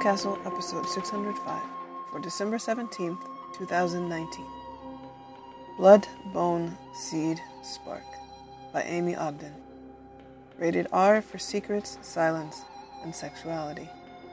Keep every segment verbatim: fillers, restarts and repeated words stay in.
Podcastle episode six hundred five for December seventeenth, twenty nineteen. Blood, Bone, Seed, Spark by Amy Ogden. Rated R for secrets, silence, and sexuality.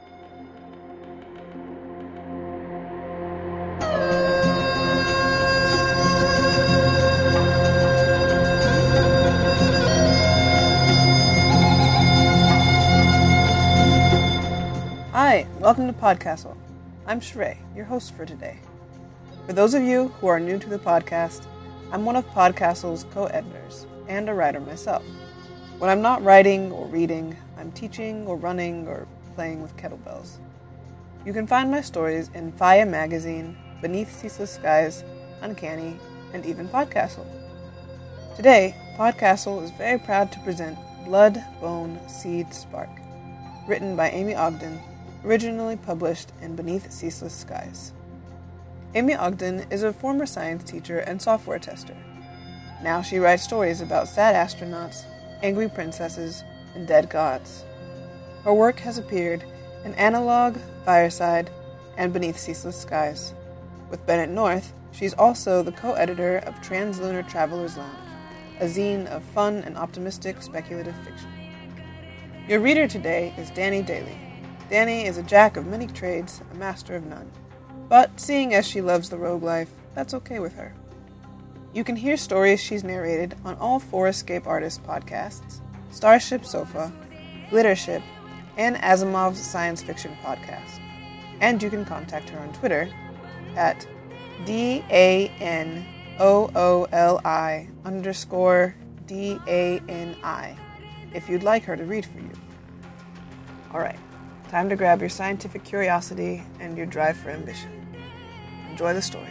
Hi, welcome to Podcastle. I'm Sheree, your host for today. For those of you who are new to the podcast, I'm one of Podcastle's co-editors and a writer myself. When I'm not writing or reading, I'm teaching or running or playing with kettlebells. You can find my stories in Faya Magazine, Beneath Ceaseless Skies, Uncanny, and even Podcastle. Today, Podcastle is very proud to present Blood, Bone, Seed, Spark, written by Amy Ogden, originally published in Beneath Ceaseless Skies. Amy Ogden is a former science teacher and software tester. Now she writes stories about sad astronauts, angry princesses, and dead gods. Her work has appeared in Analog, Fireside, and Beneath Ceaseless Skies. With Bennett North, she's also the co-editor of Translunar Traveler's Lounge, a zine of fun and optimistic speculative fiction. Your reader today is Danny Daly. Danny is a jack of many trades, a master of none. But seeing as she loves the rogue life, that's okay with her. You can hear stories she's narrated on all four Escape Artists podcasts, Starship Sofa, Glittership, and Asimov's Science Fiction podcast. And you can contact her on Twitter at D A N O O L I underscore D A N I if you'd like her to read for you. Alright, time to grab your scientific curiosity and your drive for ambition. Enjoy the story.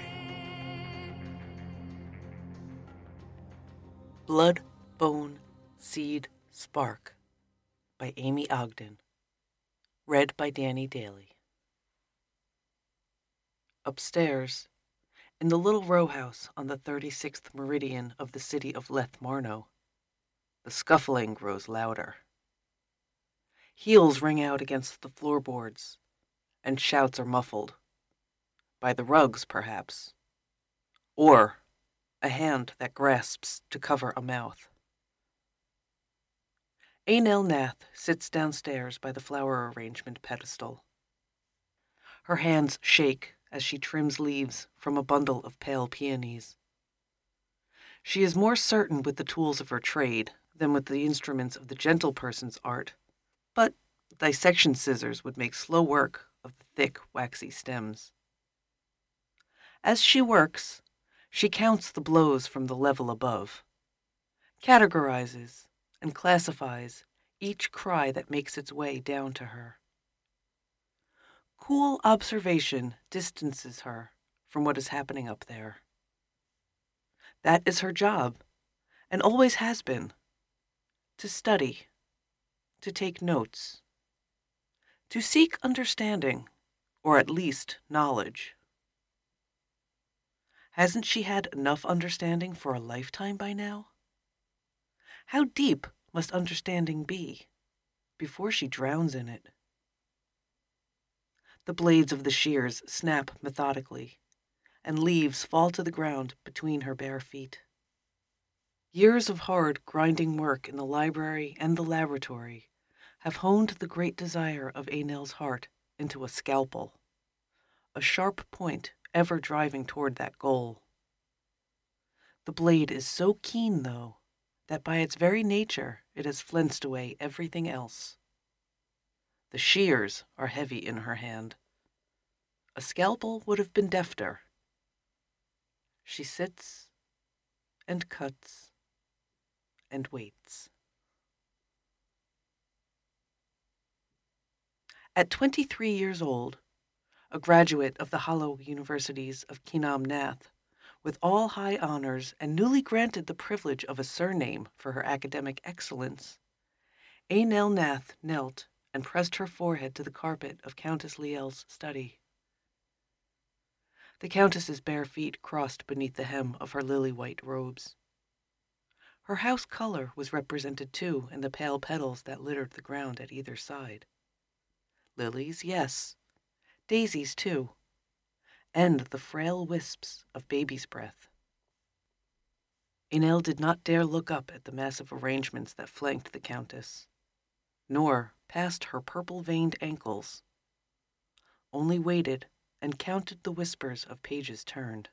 Blood, Bone, Seed, Spark by Amy Ogden. Read by Danny Daly. Upstairs, in the little row house on the thirty-sixth meridian of the city of Leth-Marno, the scuffling grows louder. Heels ring out against the floorboards, and shouts are muffled. By the rugs, perhaps. Or a hand that grasps to cover a mouth. Ainel Nath sits downstairs by the flower arrangement pedestal. Her hands shake as she trims leaves from a bundle of pale peonies. She is more certain with the tools of her trade than with the instruments of the gentle person's art, but dissection scissors would make slow work of the thick, waxy stems. As she works, she counts the blows from the level above, categorizes and classifies each cry that makes its way down to her. Cool observation distances her from what is happening up there. That is her job, and always has been. To study, to take notes, to seek understanding, or at least knowledge. Hasn't she had enough understanding for a lifetime by now? How deep must understanding be before she drowns in it? The blades of the shears snap methodically, and leaves fall to the ground between her bare feet. Years of hard, grinding work in the library and the laboratory have honed the great desire of Ainel's heart into a scalpel, a sharp point ever driving toward that goal. The blade is so keen, though, that by its very nature it has flinched away everything else. The shears are heavy in her hand. A scalpel would have been defter. She sits and cuts and waits. At twenty-three years old, a graduate of the Hollow Universities of Kinam Nath, with all high honors and newly granted the privilege of a surname for her academic excellence, Ainel Nath knelt and pressed her forehead to the carpet of Countess Liel's study. The Countess's bare feet crossed beneath the hem of her lily-white robes. Her house color was represented, too, in the pale petals that littered the ground at either side. Lilies, yes, daisies too, and the frail wisps of baby's breath. Enel did not dare look up at the massive arrangements that flanked the Countess, nor past her purple-veined ankles, only waited and counted the whispers of pages turned.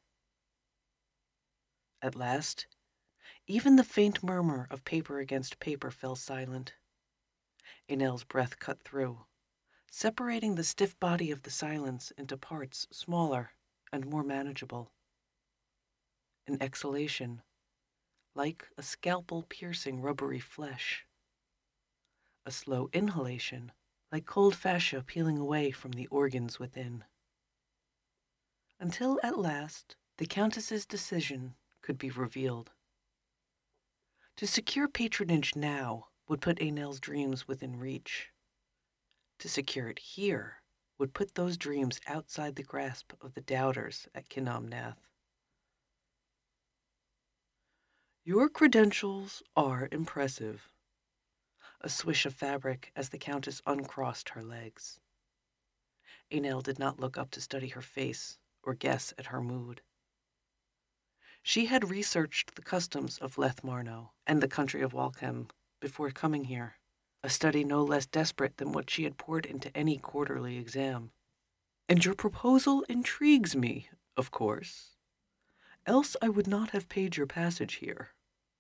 At last, even the faint murmur of paper against paper fell silent. Enel's breath cut through, separating the stiff body of the silence into parts smaller and more manageable. An exhalation, like a scalpel piercing rubbery flesh. A slow inhalation, like cold fascia peeling away from the organs within. Until at last, the Countess's decision could be revealed. To secure patronage now would put Enel's dreams within reach. To secure it here would put those dreams outside the grasp of the doubters at Kinnam Nath. Your credentials are impressive. A swish of fabric as the Countess uncrossed her legs. Enel did not look up to study her face or guess at her mood. She had researched the customs of Leth-Marno and the country of Walchem before coming here, a study no less desperate than what she had poured into any quarterly exam. And your proposal intrigues me, of course. Else I would not have paid your passage here.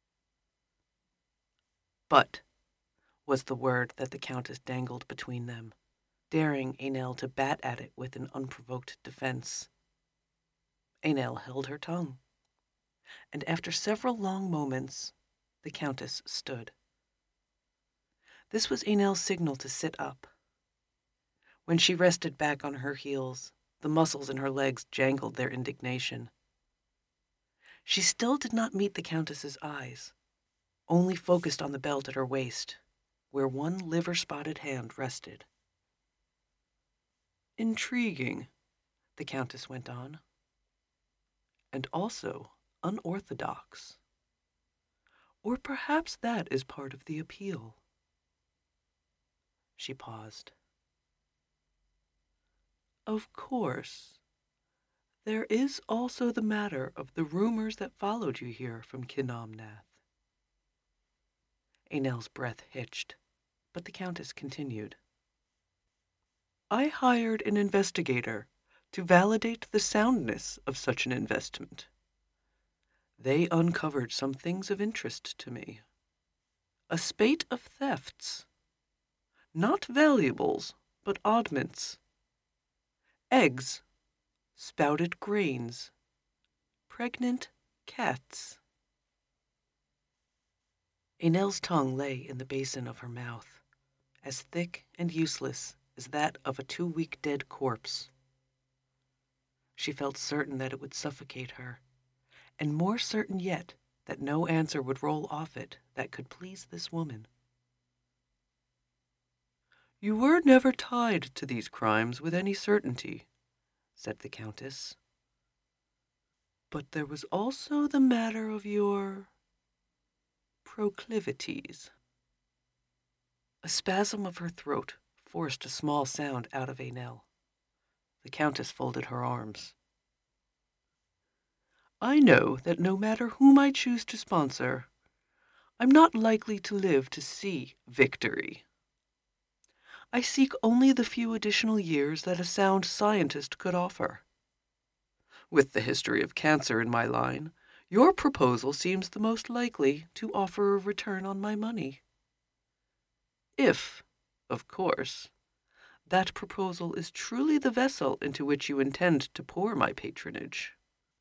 But, was the word that the Countess dangled between them, daring Enel to bat at it with an unprovoked defense. Enel held her tongue, and after several long moments, the Countess stood. This was Enel's signal to sit up. When she rested back on her heels, the muscles in her legs jangled their indignation. She still did not meet the Countess's eyes, only focused on the belt at her waist, where one liver-spotted hand rested. Intriguing, the Countess went on, and also unorthodox. Or perhaps that is part of the appeal. She paused. Of course, there is also the matter of the rumors that followed you here from Kinnam Nath. Enel's breath hitched, but the Countess continued. I hired an investigator to validate the soundness of such an investment. They uncovered some things of interest to me. A spate of thefts. Not valuables, but oddments. Eggs, spouted grains, pregnant cats. Enel's tongue lay in the basin of her mouth, as thick and useless as that of a two-week dead corpse. She felt certain that it would suffocate her, and more certain yet that no answer would roll off it that could please this woman. You were never tied to these crimes with any certainty, said the Countess. But there was also the matter of your proclivities. A spasm of her throat forced a small sound out of Enel. The Countess folded her arms. I know that no matter whom I choose to sponsor, I'm not likely to live to see victory. I seek only the few additional years that a sound scientist could offer. With the history of cancer in my line, your proposal seems the most likely to offer a return on my money. If, of course, that proposal is truly the vessel into which you intend to pour my patronage.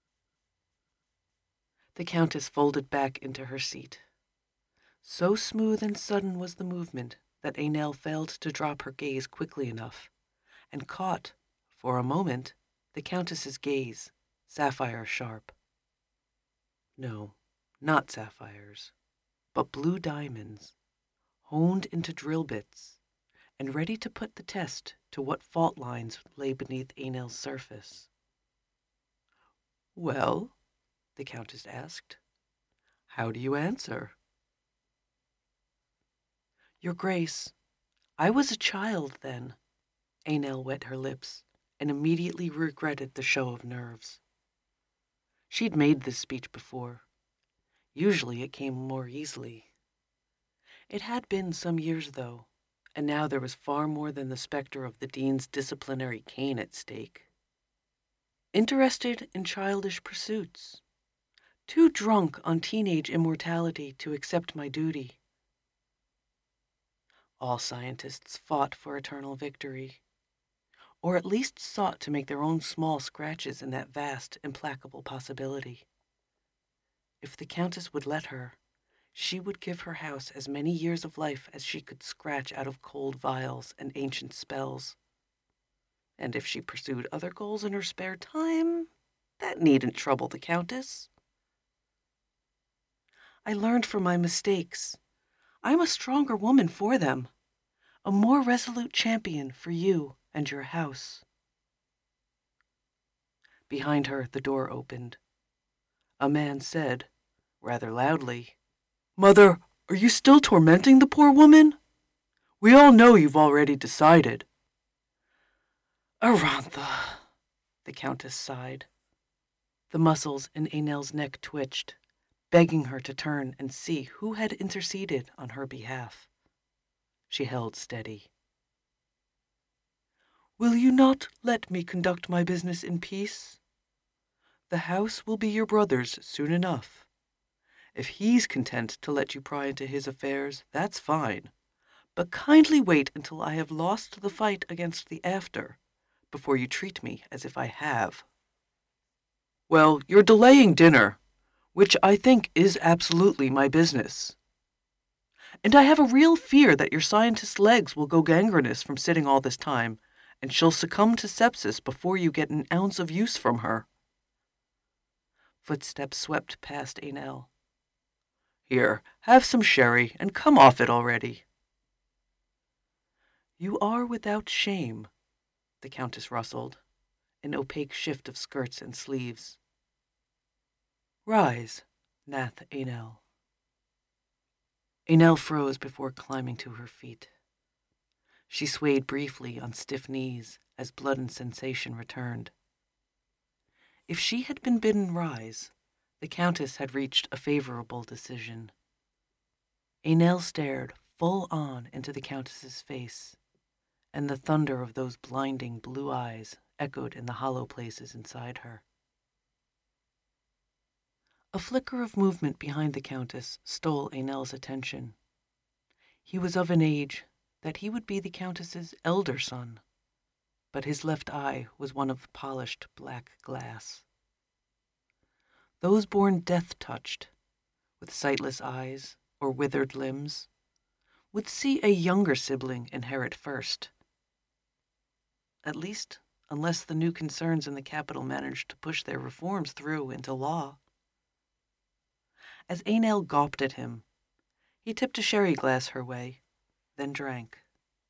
The Countess folded back into her seat. So smooth and sudden was the movement that Enel failed to drop her gaze quickly enough, and caught, for a moment, the Countess's gaze, sapphire sharp. No, not sapphires, but blue diamonds, honed into drill bits, and ready to put the test to what fault lines lay beneath Enel's surface. Well, the Countess asked, how do you answer? Your Grace, I was a child then. Enel wet her lips and immediately regretted the show of nerves. She'd made this speech before. Usually it came more easily. It had been some years, though, and now there was far more than the specter of the dean's disciplinary cane at stake. Interested in childish pursuits. Too drunk on teenage immortality to accept my duty. All scientists fought for eternal victory, or at least sought to make their own small scratches in that vast, implacable possibility. If the Countess would let her, she would give her house as many years of life as she could scratch out of cold vials and ancient spells. And if she pursued other goals in her spare time, that needn't trouble the Countess. I learned from my mistakes. I'm a stronger woman for them, a more resolute champion for you and your house. Behind her, the door opened. A man said, rather loudly, "Mother, are you still tormenting the poor woman? We all know you've already decided." "Arantha," the Countess sighed. The muscles in Enel's neck twitched, begging her to turn and see who had interceded on her behalf. She held steady. "Will you not let me conduct my business in peace? The house will be your brother's soon enough. If he's content to let you pry into his affairs, that's fine. But kindly wait until I have lost the fight against the after, before you treat me as if I have." "Well, you're delaying dinner, which I think is absolutely my business. And I have a real fear that your scientist's legs will go gangrenous from sitting all this time, and she'll succumb to sepsis before you get an ounce of use from her." Footsteps swept past Enel. "Here, have some sherry, and come off it already." "You are without shame," the Countess rustled, an opaque shift of skirts and sleeves. "Rise, Nath Enel." Enel froze before climbing to her feet. She swayed briefly on stiff knees as blood and sensation returned. If she had been bidden rise, the Countess had reached a favorable decision. Enel stared full on into the Countess's face, and the thunder of those blinding blue eyes echoed in the hollow places inside her. A flicker of movement behind the Countess stole Enel's attention. He was of an age that he would be the Countess's elder son, but his left eye was one of polished black glass. Those born death-touched, with sightless eyes or withered limbs, would see a younger sibling inherit first. At least, unless the new concerns in the capital managed to push their reforms through into law. As Enel gawped at him, he tipped a sherry glass her way, then drank.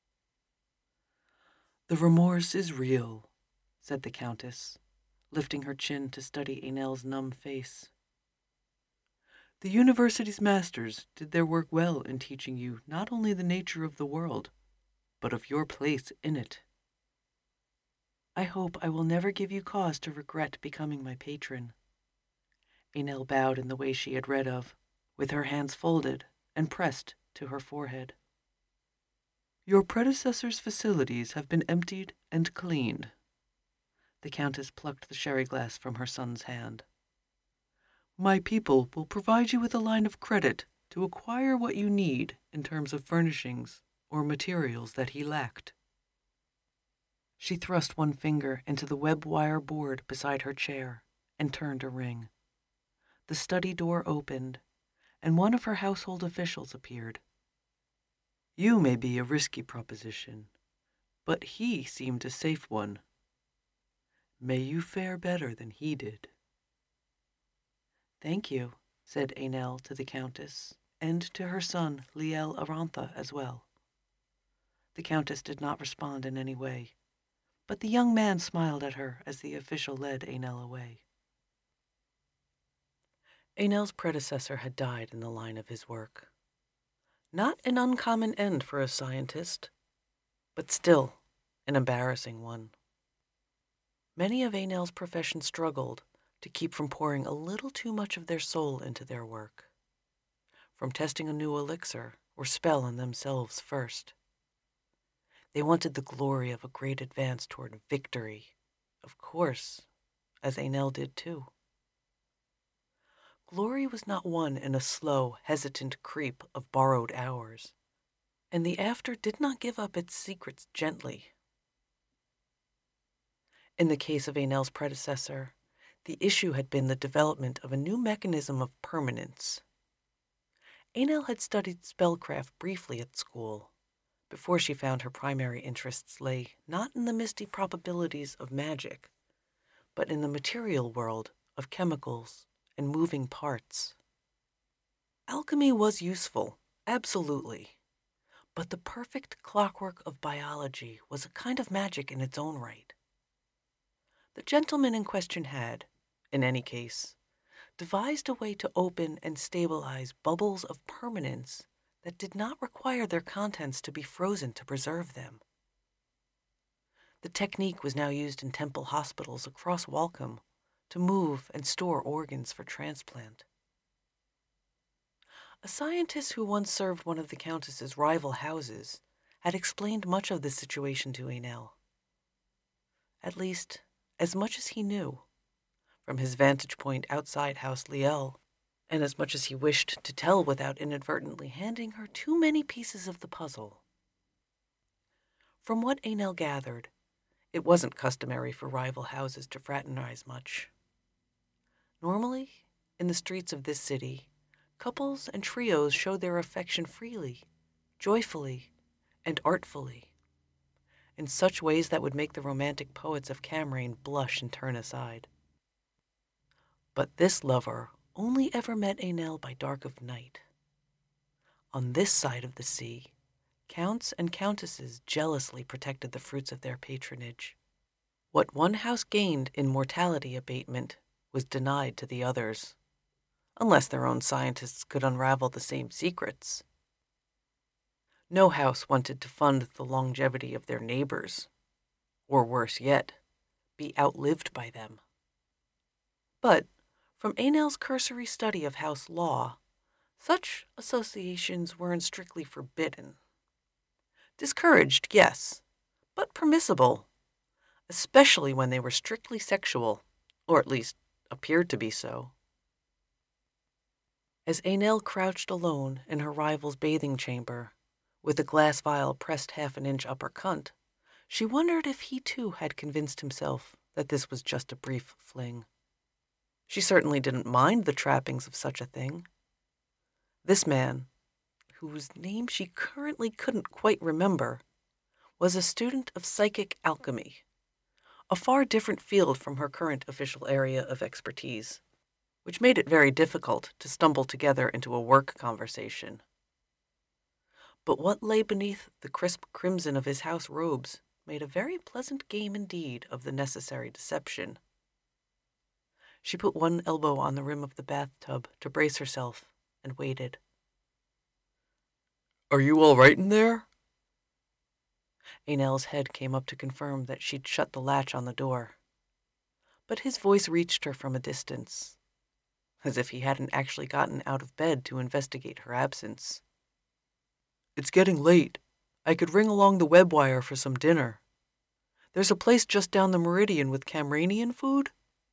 "The remorse is real," said the Countess, lifting her chin to study Enel's numb face. "The university's masters did their work well in teaching you not only the nature of the world, but of your place in it. I hope I will never give you cause to regret becoming my patron." Enel bowed in the way she had read of, with her hands folded and pressed to her forehead. "Your predecessor's facilities have been emptied and cleaned." The Countess plucked the sherry glass from her son's hand. "My people will provide you with a line of credit to acquire what you need in terms of furnishings or materials that he lacked." She thrust one finger into the web wire board beside her chair and turned a ring. The study door opened, and one of her household officials appeared. "You may be a risky proposition, but he seemed a safe one. May you fare better than he did." "Thank you," said Enel to the Countess, and to her son, Liel Arantha, as well. The Countess did not respond in any way, but the young man smiled at her as the official led Enel away. Enel's predecessor had died in the line of his work. Not an uncommon end for a scientist, but still an embarrassing one. Many of Enel's profession struggled to keep from pouring a little too much of their soul into their work, from testing a new elixir or spell on themselves first. They wanted the glory of a great advance toward victory, of course, as Enel did too. Glory was not won in a slow, hesitant creep of borrowed hours, and the after did not give up its secrets gently. In the case of Enel's predecessor, the issue had been the development of a new mechanism of permanence. Enel had studied spellcraft briefly at school, before she found her primary interests lay not in the misty probabilities of magic, but in the material world of chemicals and moving parts. Alchemy was useful, absolutely, but the perfect clockwork of biology was a kind of magic in its own right. The gentleman in question had, in any case, devised a way to open and stabilize bubbles of permanence that did not require their contents to be frozen to preserve them. The technique was now used in temple hospitals across Walcom to move and store organs for transplant. A scientist who once served one of the Countess's rival houses had explained much of this situation to Enel. At least, as much as he knew, from his vantage point outside House Liel, and as much as he wished to tell without inadvertently handing her too many pieces of the puzzle. From what Enel gathered, it wasn't customary for rival houses to fraternize much. Normally, in the streets of this city, couples and trios showed their affection freely, joyfully, and artfully, in such ways that would make the romantic poets of Camrain blush and turn aside. But this lover only ever met Enel by dark of night. On this side of the sea, counts and countesses jealously protected the fruits of their patronage. What one house gained in mortality abatement was denied to the others, unless their own scientists could unravel the same secrets. No house wanted to fund the longevity of their neighbors, or worse yet, be outlived by them. But from Enel's cursory study of house law, such associations weren't strictly forbidden. Discouraged, yes, but permissible, especially when they were strictly sexual, or at least appeared to be so. As Enel crouched alone in her rival's bathing chamber, with a glass vial pressed half an inch up her cunt, she wondered if he too had convinced himself that this was just a brief fling. She certainly didn't mind the trappings of such a thing. This man, whose name she currently couldn't quite remember, was a student of psychic alchemy, a far different field from her current official area of expertise, which made it very difficult to stumble together into a work conversation. But what lay beneath the crisp crimson of his house robes made a very pleasant game indeed of the necessary deception. She put one elbow on the rim of the bathtub to brace herself and waited. "Are you all right in there?" Enel's head came up to confirm that she'd shut the latch on the door. But his voice reached her from a distance, as if he hadn't actually gotten out of bed to investigate her absence. "It's getting late. I could ring along the web wire for some dinner. There's a place just down the meridian with Camranian food."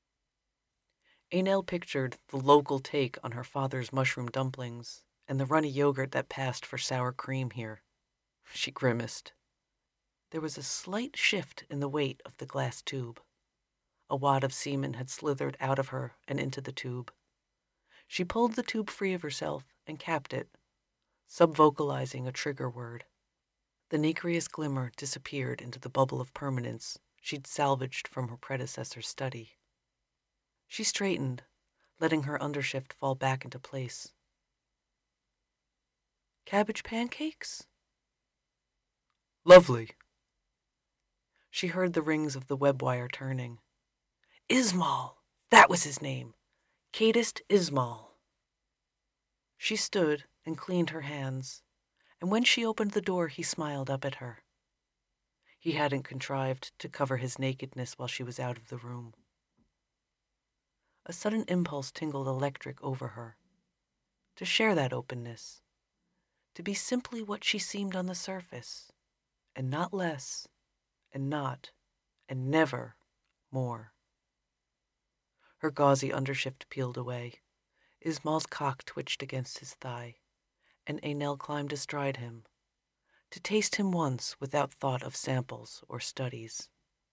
Enel pictured the local take on her father's mushroom dumplings and the runny yogurt that passed for sour cream here. She grimaced. There was a slight shift in the weight of the glass tube. A wad of semen had slithered out of her and into the tube. She pulled the tube free of herself and capped it, subvocalizing a trigger word. The nacreous glimmer disappeared into the bubble of permanence she'd salvaged from her predecessor's study. She straightened, letting her undershift fall back into place. "Cabbage pancakes?" "Lovely." She heard the rings of the web wire turning. Ismal! That was his name. Cadist Ismal. She stood and cleaned her hands, and when she opened the door, he smiled up at her. He hadn't contrived to cover his nakedness while she was out of the room. A sudden impulse tingled electric over her. To share that openness. To be simply what she seemed on the surface, and not less, and not, and never more. Her gauzy undershift peeled away. Ismail's cock twitched against his thigh, and Enel climbed astride him, to taste him once without thought of samples or studies.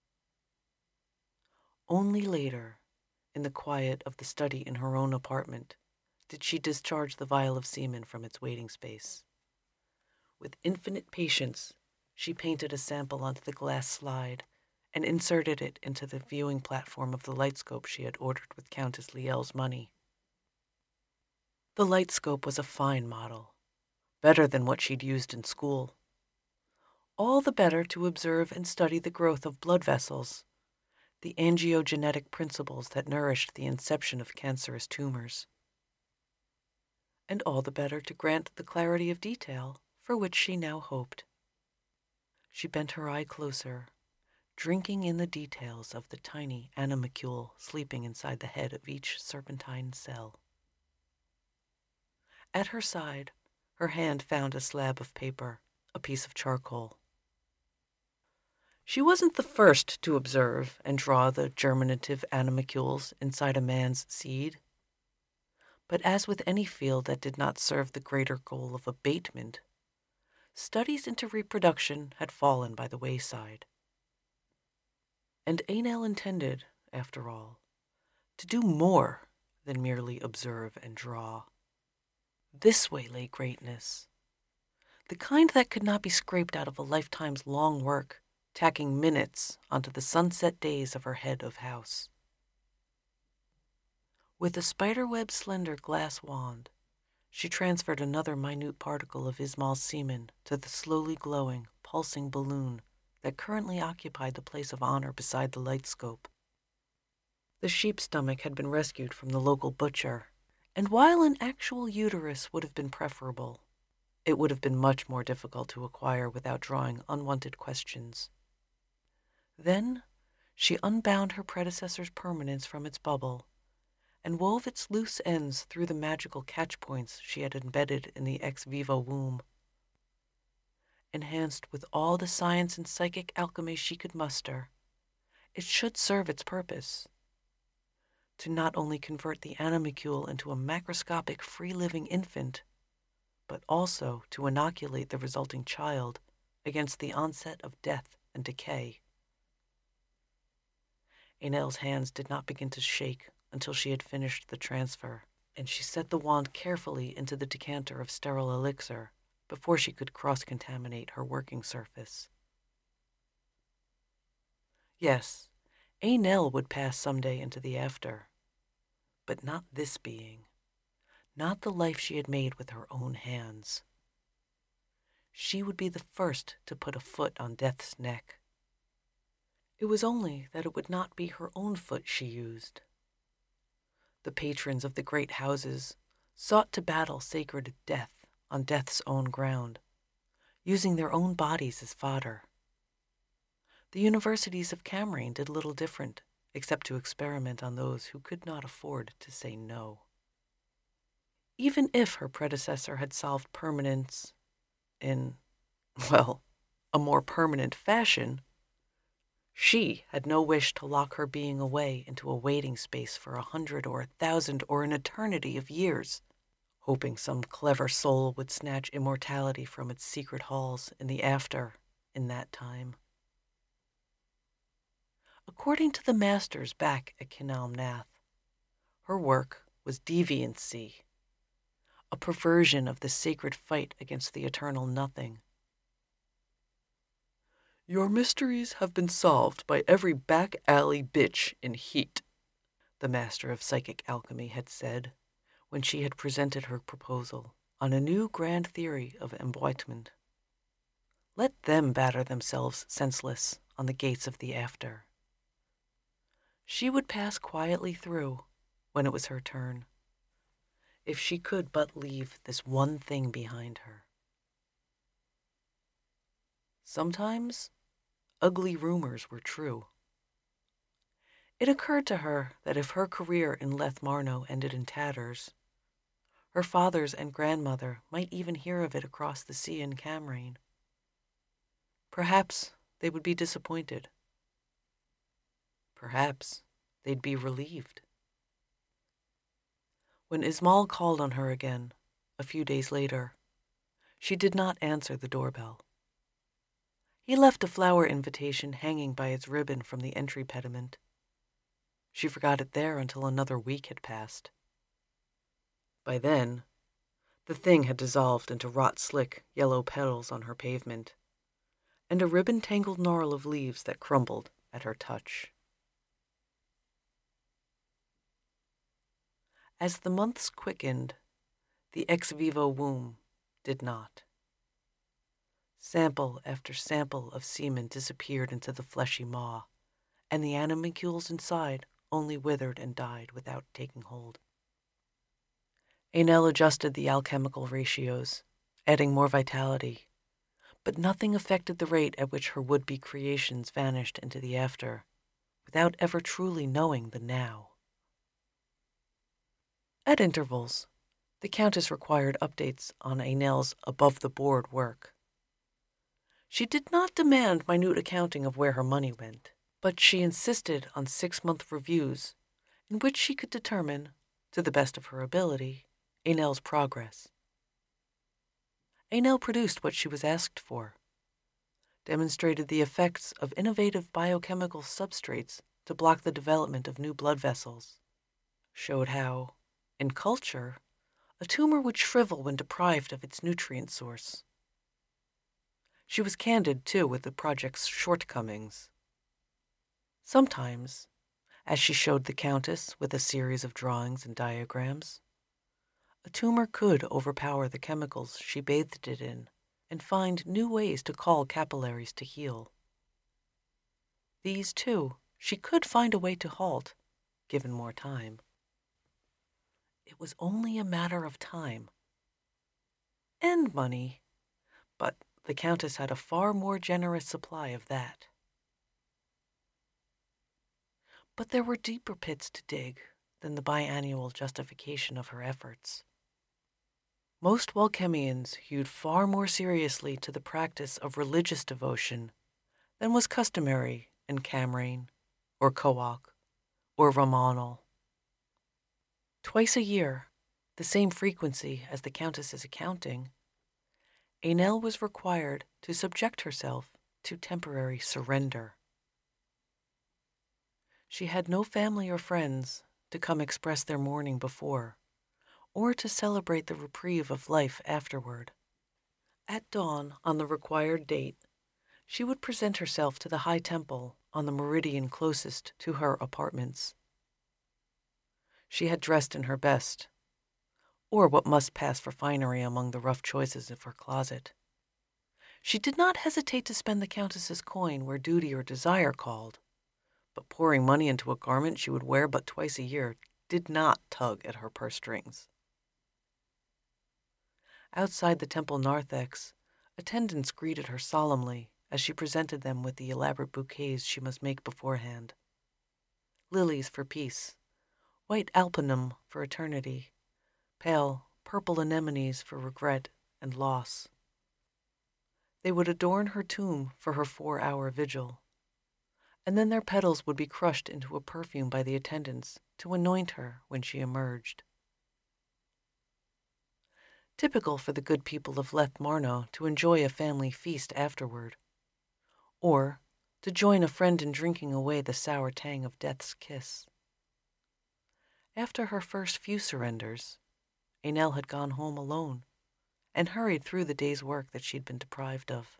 Only later, in the quiet of the study in her own apartment, did she discharge the vial of semen from its waiting space. With infinite patience, she painted a sample onto the glass slide and inserted it into the viewing platform of the lightscope she had ordered with Countess Liel's money. The lightscope was a fine model, better than what she'd used in school. All the better to observe and study the growth of blood vessels, the angiogenetic principles that nourished the inception of cancerous tumors. And all the better to grant the clarity of detail for which she now hoped. She bent her eye closer, drinking in the details of the tiny animalcule sleeping inside the head of each serpentine cell. At her side, her hand found a slab of paper, a piece of charcoal. She wasn't the first to observe and draw the germinative animalcules inside a man's seed. But as with any field that did not serve the greater goal of abatement, studies into reproduction had fallen by the wayside. And Enel intended, after all, to do more than merely observe and draw. This way lay greatness, the kind that could not be scraped out of a lifetime's long work, tacking minutes onto the sunset days of her head of house. With a spiderweb slender glass wand, she transferred another minute particle of Ismail's semen to the slowly glowing, pulsing balloon that currently occupied the place of honor beside the lightscope. The sheep's stomach had been rescued from the local butcher, and while an actual uterus would have been preferable, it would have been much more difficult to acquire without drawing unwanted questions. Then she unbound her predecessor's permanence from its bubble and wove its loose ends through the magical catch points she had embedded in the ex vivo womb. Enhanced with all the science and psychic alchemy she could muster, it should serve its purpose. To not only convert the animalcule into a macroscopic free-living infant, but also to inoculate the resulting child against the onset of death and decay. Enel's hands did not begin to shake until she had finished the transfer, and she set the wand carefully into the decanter of sterile elixir before she could cross-contaminate her working surface. Yes, Enel would pass someday into the after, but not this being, not the life she had made with her own hands. She would be the first to put a foot on death's neck. It was only that it would not be her own foot she used. The patrons of the great houses sought to battle sacred death on death's own ground, using their own bodies as fodder. The universities of Camarine did little different, except to experiment on those who could not afford to say no. Even if her predecessor had solved permanence in, well, a more permanent fashion, she had no wish to lock her being away into a waiting space for a hundred or a thousand or an eternity of years, hoping some clever soul would snatch immortality from its secret halls in the after in that time. According to the masters back at Kinalmnath, her work was deviancy, a perversion of the sacred fight against the eternal nothing. "Your mysteries have been solved by every back-alley bitch in heat," the master of psychic alchemy had said when she had presented her proposal on a new grand theory of emboîtement. Let them batter themselves senseless on the gates of the after. She would pass quietly through when it was her turn, if she could but leave this one thing behind her. Sometimes ugly rumors were true. It occurred to her that if her career in Leth-Marno ended in tatters, her fathers and grandmother might even hear of it across the sea in Camrain. Perhaps they would be disappointed. Perhaps they'd be relieved. When Ismail called on her again, a few days later, she did not answer the doorbell. He left a flower invitation hanging by its ribbon from the entry pediment. She forgot it there until another week had passed. By then, the thing had dissolved into rot-slick yellow petals on her pavement, and a ribbon-tangled gnarl of leaves that crumbled at her touch. As the months quickened, the ex vivo womb did not. Sample after sample of semen disappeared into the fleshy maw, and the animalcules inside only withered and died without taking hold. Enel adjusted the alchemical ratios, adding more vitality, but nothing affected the rate at which her would-be creations vanished into the after, without ever truly knowing the now. At intervals, the Countess required updates on Enel's above-the-board work. She did not demand minute accounting of where her money went, but she insisted on six-month reviews in which she could determine, to the best of her ability, Enel's progress. Enel produced what she was asked for, demonstrated the effects of innovative biochemical substrates to block the development of new blood vessels, showed how, in culture, a tumor would shrivel when deprived of its nutrient source. She was candid, too, with the project's shortcomings. Sometimes, as she showed the Countess with a series of drawings and diagrams, a tumor could overpower the chemicals she bathed it in and find new ways to call capillaries to heal. These, too, she could find a way to halt, given more time. It was only a matter of time. And money, but the Countess had a far more generous supply of that. But there were deeper pits to dig than the biannual justification of her efforts. Most Walkemians hewed far more seriously to the practice of religious devotion than was customary in Camrain, or Coac, or Romanel. Twice a year, the same frequency as the Countess's accounting, Enel was required to subject herself to temporary surrender. She had no family or friends to come express their mourning before, or to celebrate the reprieve of life afterward. At dawn on the required date, she would present herself to the high temple on the meridian closest to her apartments. She had dressed in her best, or what must pass for finery among the rough choices of her closet. She did not hesitate to spend the Countess's coin where duty or desire called, but pouring money into a garment she would wear but twice a year did not tug at her purse strings. Outside the temple narthex, attendants greeted her solemnly as she presented them with the elaborate bouquets she must make beforehand. Lilies for peace, white alpinum for eternity, pale purple anemones for regret and loss. They would adorn her tomb for her four-hour vigil, and then their petals would be crushed into a perfume by the attendants to anoint her when she emerged. Typical for the good people of Leth-Marno to enjoy a family feast afterward, or to join a friend in drinking away the sour tang of death's kiss. After her first few surrenders, Enel had gone home alone and hurried through the day's work that she'd been deprived of.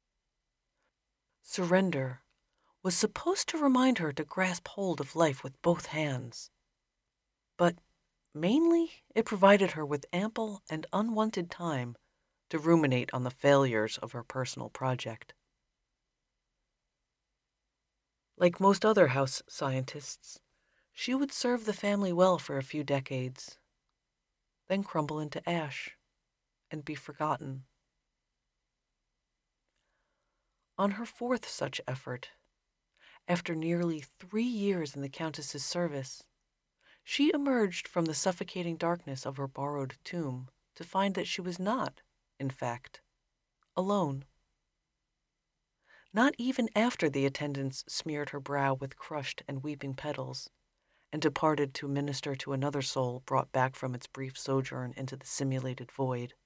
Surrender was supposed to remind her to grasp hold of life with both hands, but mainly it provided her with ample and unwanted time to ruminate on the failures of her personal project. Like most other house scientists, she would serve the family well for a few decades, then crumble into ash and be forgotten. On her fourth such effort, after nearly three years in the Countess's service, she emerged from the suffocating darkness of her borrowed tomb to find that she was not, in fact, alone. Not even after the attendants smeared her brow with crushed and weeping petals and departed to minister to another soul brought back from its brief sojourn into the simulated void.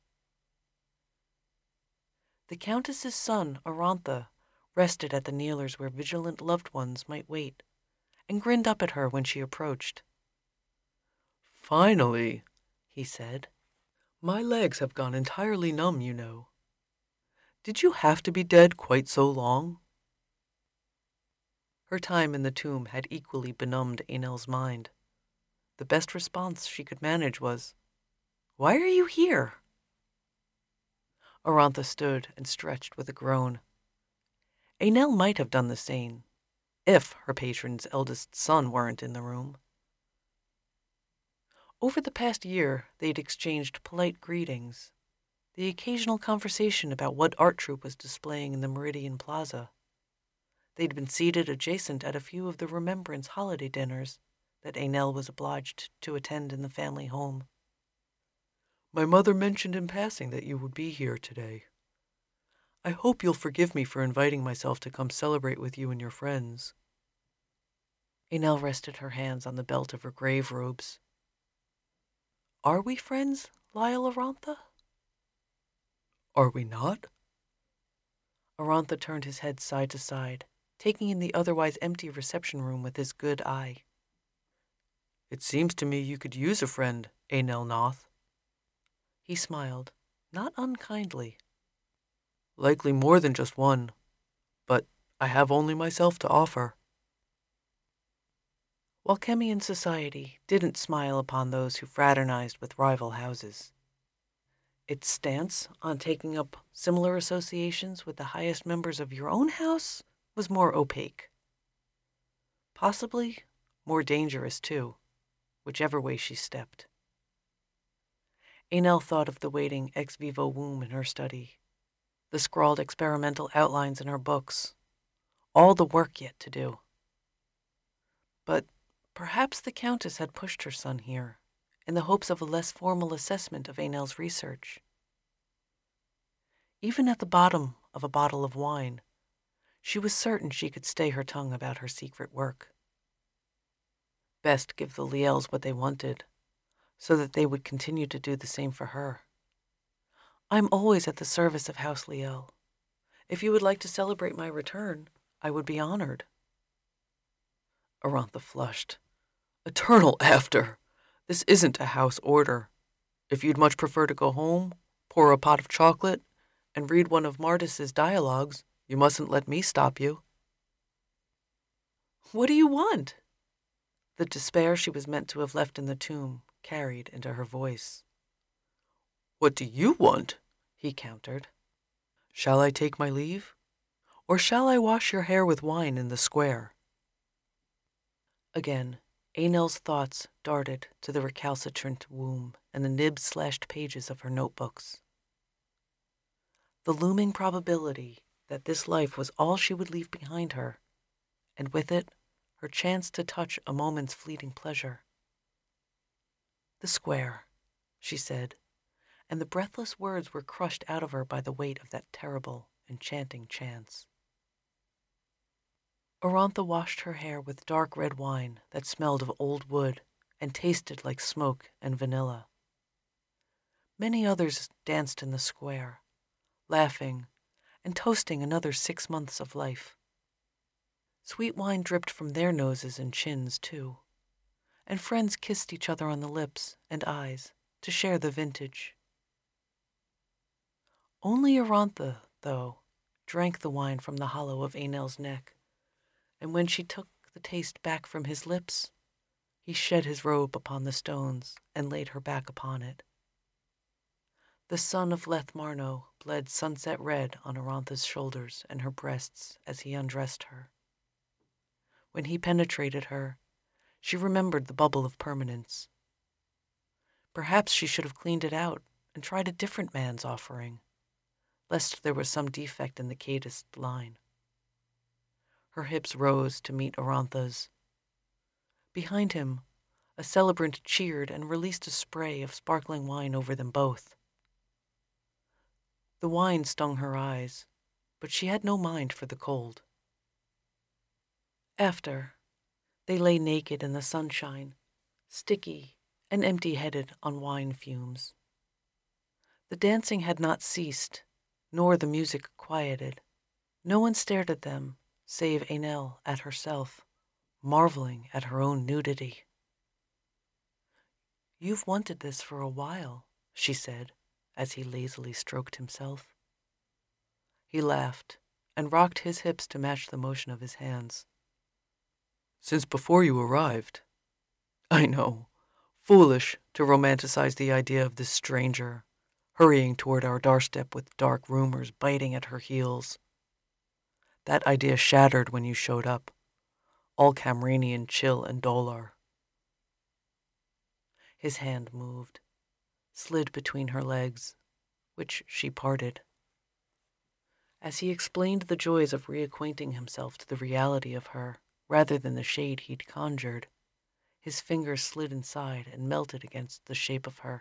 The Countess's son, Arantha, rested at the kneelers where vigilant loved ones might wait, and grinned up at her when she approached. "Finally," he said. "My legs have gone entirely numb, you know. Did you have to be dead quite so long?" Her time in the tomb had equally benumbed Enel's mind. The best response she could manage was, "Why are you here?" Arantha stood and stretched with a groan. Enel might have done the same, if her patron's eldest son weren't in the room. Over the past year, they'd exchanged polite greetings, the occasional conversation about what art troupe was displaying in the Meridian Plaza. They'd been seated adjacent at a few of the Remembrance holiday dinners that Enel was obliged to attend in the family home. "My mother mentioned in passing that you would be here today. I hope you'll forgive me for inviting myself to come celebrate with you and your friends." Enel rested her hands on the belt of her grave robes. "Are we friends, Lyle Arantha?" "Are we not?" Arantha turned his head side to side, taking in the otherwise empty reception room with his good eye. "It seems to me you could use a friend, Enel Noth." He smiled, not unkindly. "Likely more than just one, but I have only myself to offer." Walkemian society didn't smile upon those who fraternized with rival houses. Its stance on taking up similar associations with the highest members of your own house was more opaque. Possibly more dangerous, too, whichever way she stepped. Enel thought of the waiting ex vivo womb in her study, the scrawled experimental outlines in her books, all the work yet to do. But perhaps the Countess had pushed her son here, in the hopes of a less formal assessment of Enel's research. Even at the bottom of a bottle of wine, she was certain she could stay her tongue about her secret work. Best give the Liels what they wanted, so that they would continue to do the same for her. "I'm always at the service of House Liel. If you would like to celebrate my return, I would be honored." Arantha flushed. "Eternal after! This isn't a house order. If you'd much prefer to go home, pour a pot of chocolate, and read one of Martis's dialogues, you mustn't let me stop you." "What do you want?" The despair she was meant to have left in the tomb carried into her voice. "What do you want?" he countered. "Shall I take my leave? Or shall I wash your hair with wine in the square?" Again, Enel's thoughts darted to the recalcitrant womb and the nib-slashed pages of her notebooks. The looming probability that this life was all she would leave behind her, and with it, her chance to touch a moment's fleeting pleasure. "The square," she said, and the breathless words were crushed out of her by the weight of that terrible, enchanting chance. Arantha washed her hair with dark red wine that smelled of old wood and tasted like smoke and vanilla. Many others danced in the square, laughing and toasting another six months of life. Sweet wine dripped from their noses and chins, too, and friends kissed each other on the lips and eyes to share the vintage. Only Arantha, though, drank the wine from the hollow of Enel's neck, and when she took the taste back from his lips, he shed his robe upon the stones and laid her back upon it. The sun of Leth Marno bled sunset red on Arantha's shoulders and her breasts as he undressed her. When he penetrated her, she remembered the bubble of permanence. Perhaps she should have cleaned it out and tried a different man's offering, lest there was some defect in the cadist line. Her hips rose to meet Arantha's. Behind him, a celebrant cheered and released a spray of sparkling wine over them both. The wine stung her eyes, but she had no mind for the cold. After, they lay naked in the sunshine, sticky and empty-headed on wine fumes. The dancing had not ceased, nor the music quieted. No one stared at them, save Enel at herself, marveling at her own nudity. "You've wanted this for a while," she said, as he lazily stroked himself. He laughed and rocked his hips to match the motion of his hands. "Since before you arrived. I know, foolish to romanticize the idea of this stranger, hurrying toward our doorstep with dark rumors biting at her heels. That idea shattered when you showed up, all Camranian chill and dolor." His hand moved, slid between her legs, which she parted. As he explained the joys of reacquainting himself to the reality of her, rather than the shade he'd conjured, his fingers slid inside and melted against the shape of her.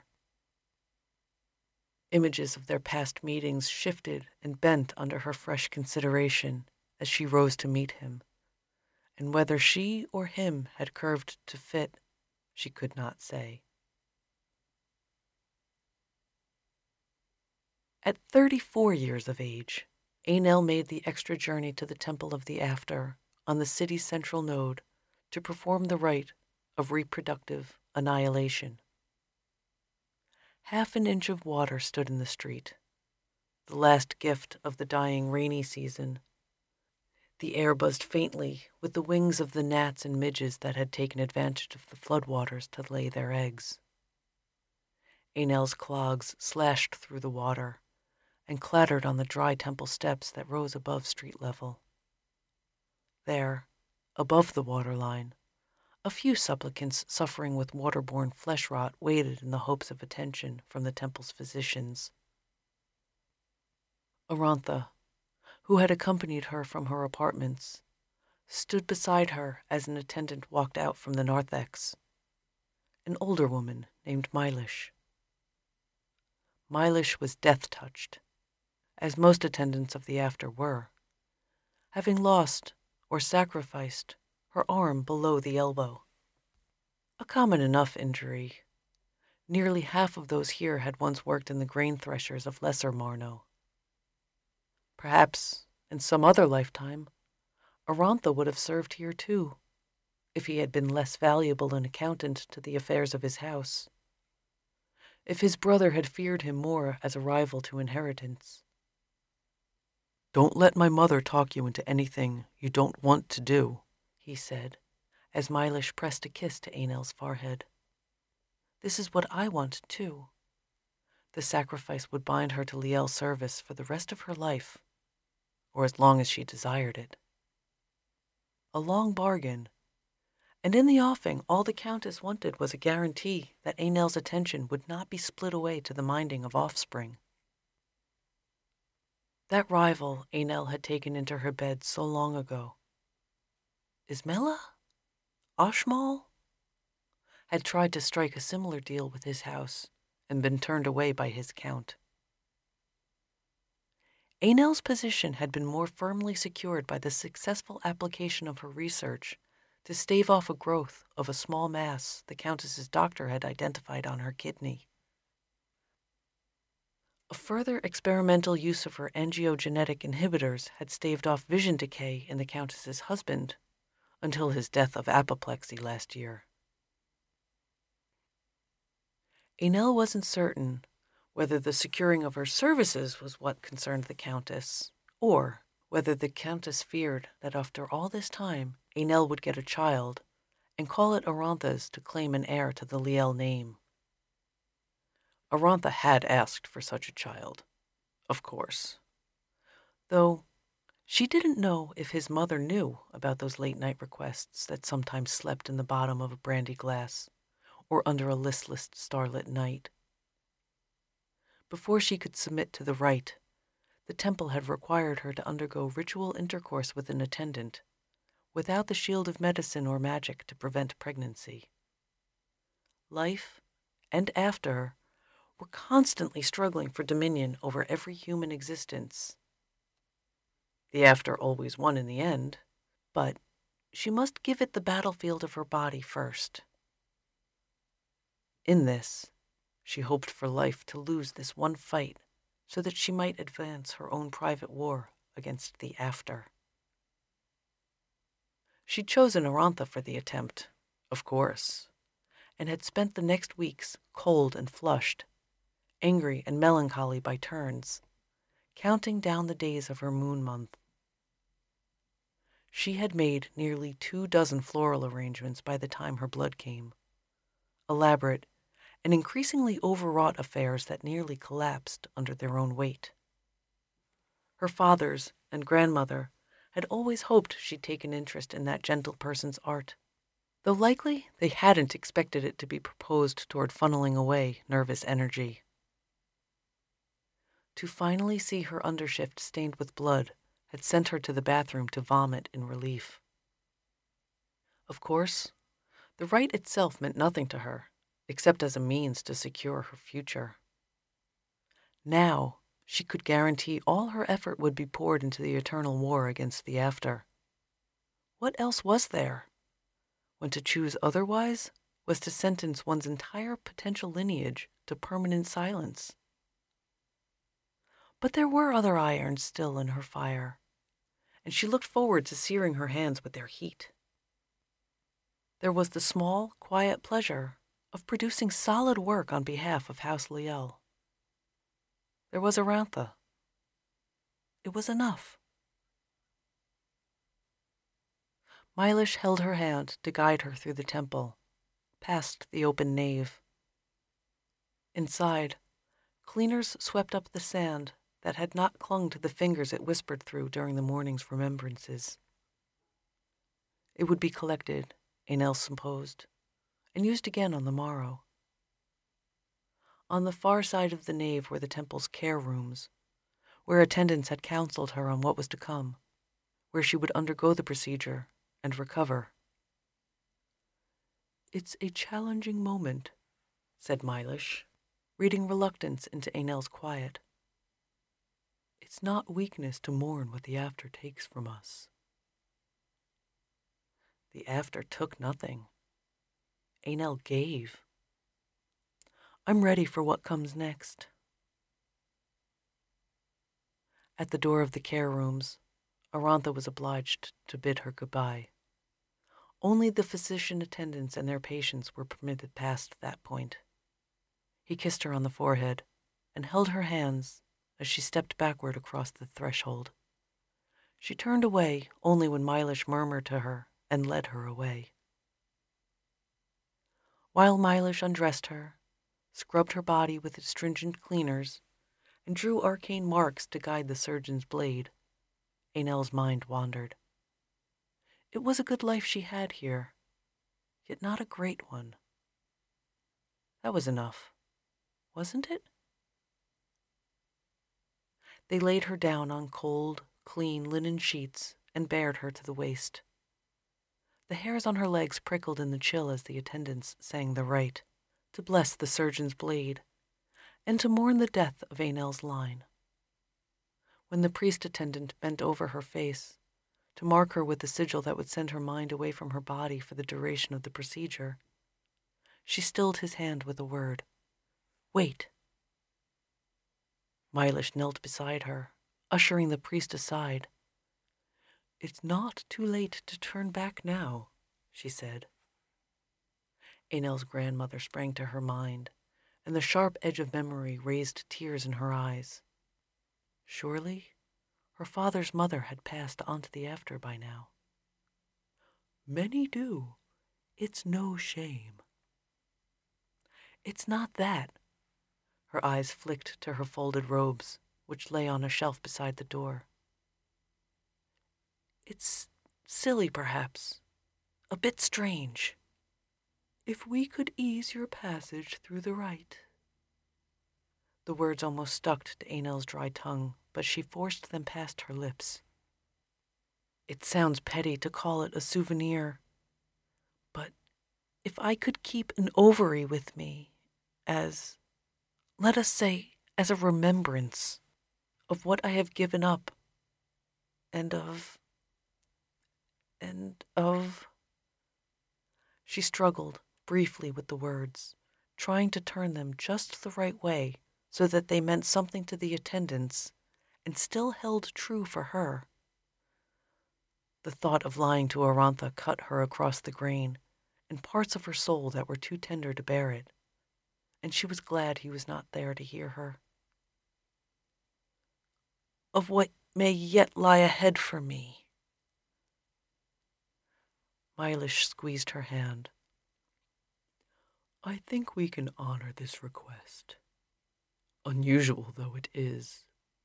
Images of their past meetings shifted and bent under her fresh consideration as she rose to meet him, and whether she or him had curved to fit, she could not say. At thirty-four years of age, Enel made the extra journey to the Temple of the After on the city's central node to perform the rite of reproductive annihilation. Half an inch of water stood in the street, the last gift of the dying rainy season. The air buzzed faintly with the wings of the gnats and midges that had taken advantage of the floodwaters to lay their eggs. Enel's clogs slashed through the water and clattered on the dry temple steps that rose above street level. There, above the waterline, a few supplicants suffering with waterborne flesh rot waited in the hopes of attention from the temple's physicians. Arantha, who had accompanied her from her apartments, stood beside her as an attendant walked out from the narthex, an older woman named Mylish. Mylish was death-touched, as most attendants of the After were, having lost or sacrificed her arm below the elbow. A common enough injury. Nearly half of those here had once worked in the grain threshers of Lesser Marno. Perhaps, in some other lifetime, Arantha would have served here too, if he had been less valuable an accountant to the affairs of his house. If his brother had feared him more as a rival to inheritance. "Don't let my mother talk you into anything you don't want to do," he said, as Mylish pressed a kiss to Enel's forehead. "This is what I want, too." The sacrifice would bind her to Liel's service for the rest of her life, or as long as she desired it. A long bargain, and in the offing all the Countess wanted was a guarantee that Enel's attention would not be split away to the minding of offspring. That rival Enel had taken into her bed so long ago, Ismela? Ashmal? Had tried to strike a similar deal with his house and been turned away by his count. Enel's position had been more firmly secured by the successful application of her research to stave off a growth of a small mass the Countess's doctor had identified on her kidney. A further experimental use of her angiogenetic inhibitors had staved off vision decay in the Countess's husband until his death of apoplexy last year. Enel wasn't certain whether the securing of her services was what concerned the Countess, or whether the Countess feared that after all this time Enel would get a child and call it Arantha's to claim an heir to the Liel name. Arantha had asked for such a child, of course, though she didn't know if his mother knew about those late-night requests that sometimes slept in the bottom of a brandy glass or under a listless starlit night. Before she could submit to the rite, the temple had required her to undergo ritual intercourse with an attendant without the shield of medicine or magic to prevent pregnancy. Life, and after, were constantly struggling for dominion over every human existence. The after always won in the end, but she must give it the battlefield of her body first. In this, she hoped for life to lose this one fight so that she might advance her own private war against the after. She'd chosen Arantha for the attempt, of course, and had spent the next weeks cold and flushed, angry and melancholy by turns, counting down the days of her moon month. She had made nearly two dozen floral arrangements by the time her blood came, elaborate and increasingly overwrought affairs that nearly collapsed under their own weight. Her fathers and grandmother had always hoped she'd take an interest in that gentle person's art, though likely they hadn't expected it to be proposed toward funneling away nervous energy. To finally see her undershift stained with blood had sent her to the bathroom to vomit in relief. Of course, the rite itself meant nothing to her, except as a means to secure her future. Now, she could guarantee all her effort would be poured into the eternal war against the after. What else was there? When to choose otherwise was to sentence one's entire potential lineage to permanent silence. But there were other irons still in her fire, and she looked forward to searing her hands with their heat. There was the small, quiet pleasure of producing solid work on behalf of House Lyell. There was Arantha. It was enough. Mylish held her hand to guide her through the temple, past the open nave. Inside, cleaners swept up the sand that had not clung to the fingers it whispered through during the morning's remembrances. It would be collected, Enel supposed, and used again on the morrow. On the far side of the nave were the temple's care rooms, where attendants had counseled her on what was to come, where she would undergo the procedure and recover. "It's a challenging moment," said Mylish, reading reluctance into Enel's quiet. "It's not weakness to mourn what the after takes from us." The after took nothing. Enel gave. "I'm ready for what comes next." At the door of the care rooms, Arantha was obliged to bid her goodbye. Only the physician attendants and their patients were permitted past that point. He kissed her on the forehead and held her hands as she stepped backward across the threshold. She turned away only when Mylish murmured to her and led her away. While Mylish undressed her, scrubbed her body with astringent cleaners, and drew arcane marks to guide the surgeon's blade, Enel's mind wandered. It was a good life she had here, yet not a great one. That was enough, wasn't it? They laid her down on cold, clean linen sheets and bared her to the waist. The hairs on her legs prickled in the chill as the attendants sang the rite, to bless the surgeon's blade, and to mourn the death of Enel's line. When the priest attendant bent over her face, to mark her with the sigil that would send her mind away from her body for the duration of the procedure, she stilled his hand with a word. "Wait." Mylish knelt beside her, ushering the priest aside. "It's not too late to turn back now," she said. Enel's grandmother sprang to her mind, and the sharp edge of memory raised tears in her eyes. Surely, her father's mother had passed on to the after by now. "Many do. It's no shame." "It's not that." Her eyes flicked to her folded robes, which lay on a shelf beside the door. "It's silly, perhaps. A bit strange. If we could ease your passage through the rite." The words almost stuck to Enel's dry tongue, but she forced them past her lips. It sounds petty to call it a souvenir, but if I could keep an ovary with me as, let us say, as a remembrance of what I have given up and of, and of... She struggled briefly with the words, trying to turn them just the right way so that they meant something to the attendants and still held true for her. The thought of lying to Arantha cut her across the grain, and parts of her soul that were too tender to bear it, and she was glad he was not there to hear her. Of what may yet lie ahead for me. Mylish squeezed her hand. I think we can honor this request, unusual though it is.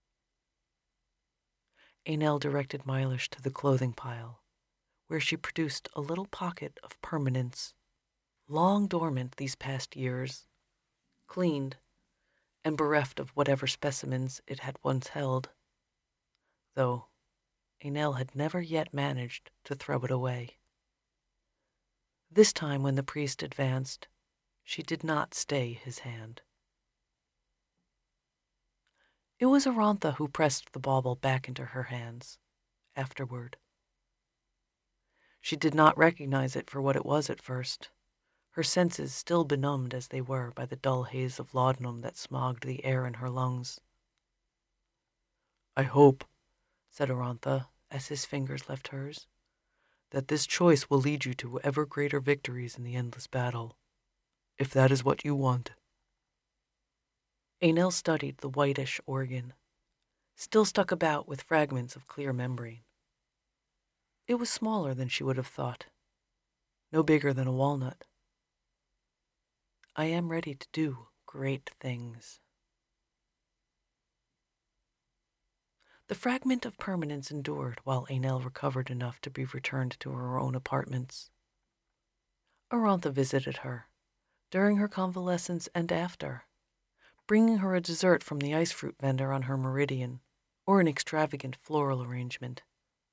Enel directed Mylish to the clothing pile, where she produced a little pocket of permanence, long dormant these past years, cleaned and bereft of whatever specimens it had once held, though Enel had never yet managed to throw it away. This time when the priest advanced, she did not stay his hand. It was Arantha who pressed the bauble back into her hands, afterward. She did not recognize it for what it was at first, her senses still benumbed as they were by the dull haze of laudanum that smogged the air in her lungs. I hope, said Arantha, as his fingers left hers, that this choice will lead you to ever greater victories in the endless battle, if that is what you want. Enel studied the whitish organ, still stuck about with fragments of clear membrane. It was smaller than she would have thought, no bigger than a walnut. I am ready to do great things. The fragment of permanence endured while Enel recovered enough to be returned to her own apartments. Arantha visited her, during her convalescence and after, bringing her a dessert from the ice fruit vendor on her meridian, or an extravagant floral arrangement.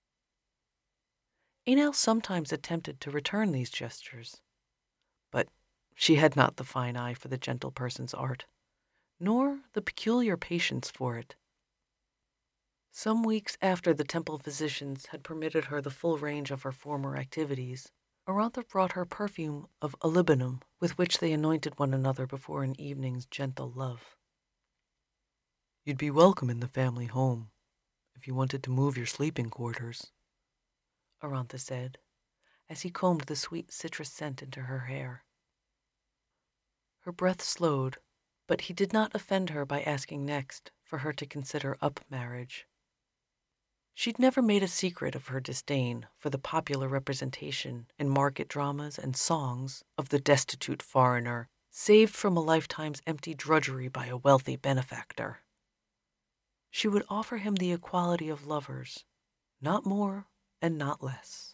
Enel sometimes attempted to return these gestures, but she had not the fine eye for the gentle person's art, nor the peculiar patience for it. Some weeks after the temple physicians had permitted her the full range of her former activities, Arantha brought her perfume of olibanum, with which they anointed one another before an evening's gentle love. You'd be welcome in the family home, if you wanted to move your sleeping quarters, Arantha said, as he combed the sweet citrus scent into her hair. Her breath slowed, but he did not offend her by asking next for her to consider up marriage. She'd never made a secret of her disdain for the popular representation in market dramas and songs of the destitute foreigner saved from a lifetime's empty drudgery by a wealthy benefactor. She would offer him the equality of lovers, not more and not less.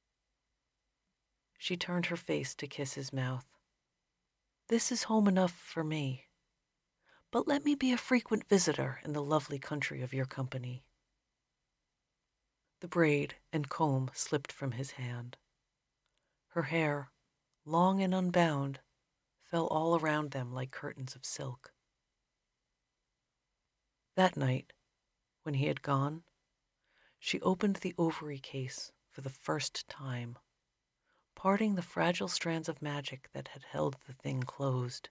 She turned her face to kiss his mouth. This is home enough for me, but let me be a frequent visitor in the lovely country of your company. The braid and comb slipped from his hand. Her hair, long and unbound, fell all around them like curtains of silk. That night, when he had gone, she opened the ovary case for the first time, parting the fragile strands of magic that had held the thing closed.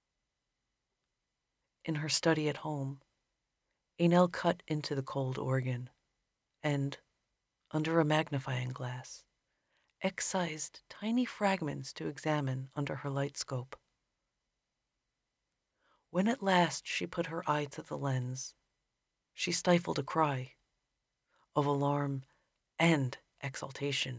In her study at home, Enel cut into the cold organ and, under a magnifying glass, excised tiny fragments to examine under her light scope. When at last she put her eye to the lens, she stifled a cry of alarm and exultation.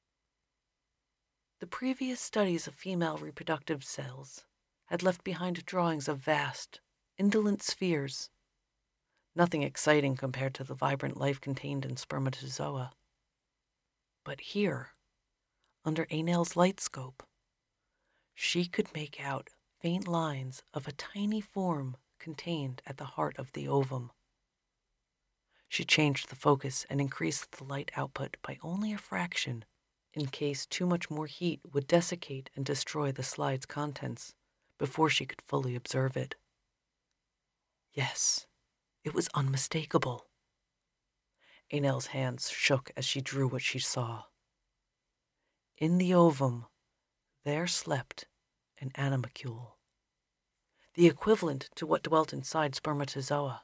The previous studies of female reproductive cells had left behind drawings of vast, indolent spheres, nothing exciting compared to the vibrant life contained in spermatozoa. But here, under Enel's light scope, she could make out faint lines of a tiny form contained at the heart of the ovum. She changed the focus and increased the light output by only a fraction, in case too much more heat would desiccate and destroy the slide's contents before she could fully observe it. Yes, it was unmistakable. Enel's hands shook as she drew what she saw. In the ovum, there slept an animalcule, the equivalent to what dwelt inside spermatozoa.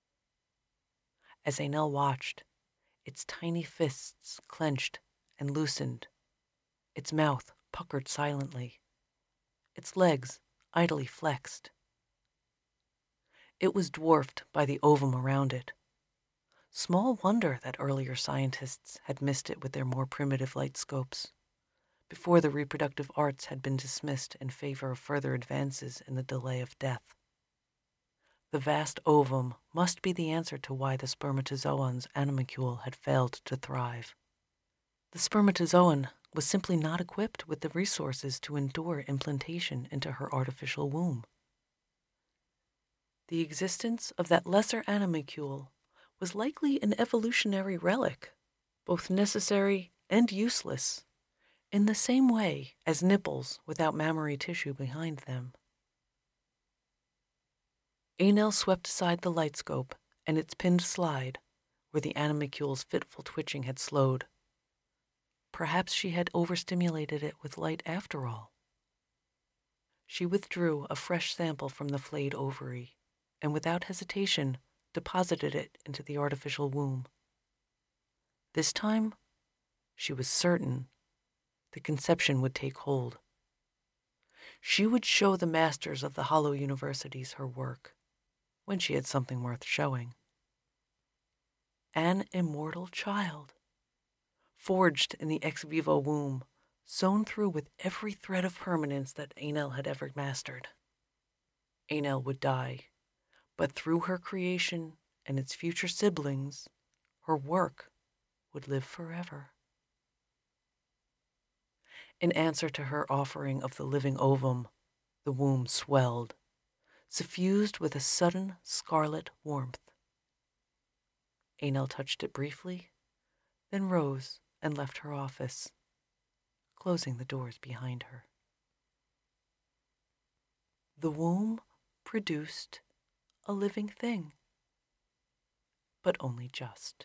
As Enel watched, its tiny fists clenched and loosened, its mouth puckered silently, its legs idly flexed. It was dwarfed by the ovum around it. Small wonder that earlier scientists had missed it with their more primitive light scopes, before the reproductive arts had been dismissed in favor of further advances in the delay of death. The vast ovum must be the answer to why the spermatozoon's animalcule had failed to thrive. The spermatozoon was simply not equipped with the resources to endure implantation into her artificial womb. The existence of that lesser animalcule was likely an evolutionary relic, both necessary and useless, in the same way as nipples without mammary tissue behind them. Enel swept aside the light scope and its pinned slide, where the animalcule's fitful twitching had slowed. Perhaps she had overstimulated it with light after all. She withdrew a fresh sample from the flayed ovary, and without hesitation deposited it into the artificial womb. This time, she was certain the conception would take hold. She would show the masters of the hollow universities her work, when she had something worth showing. An immortal child, forged in the ex vivo womb, sewn through with every thread of permanence that Enel had ever mastered. Enel would die, but through her creation and its future siblings, her work would live forever. In answer to her offering of the living ovum, the womb swelled, suffused with a sudden scarlet warmth. Enel touched it briefly, then rose and left her office, closing the doors behind her. The womb produced a living thing, but only just.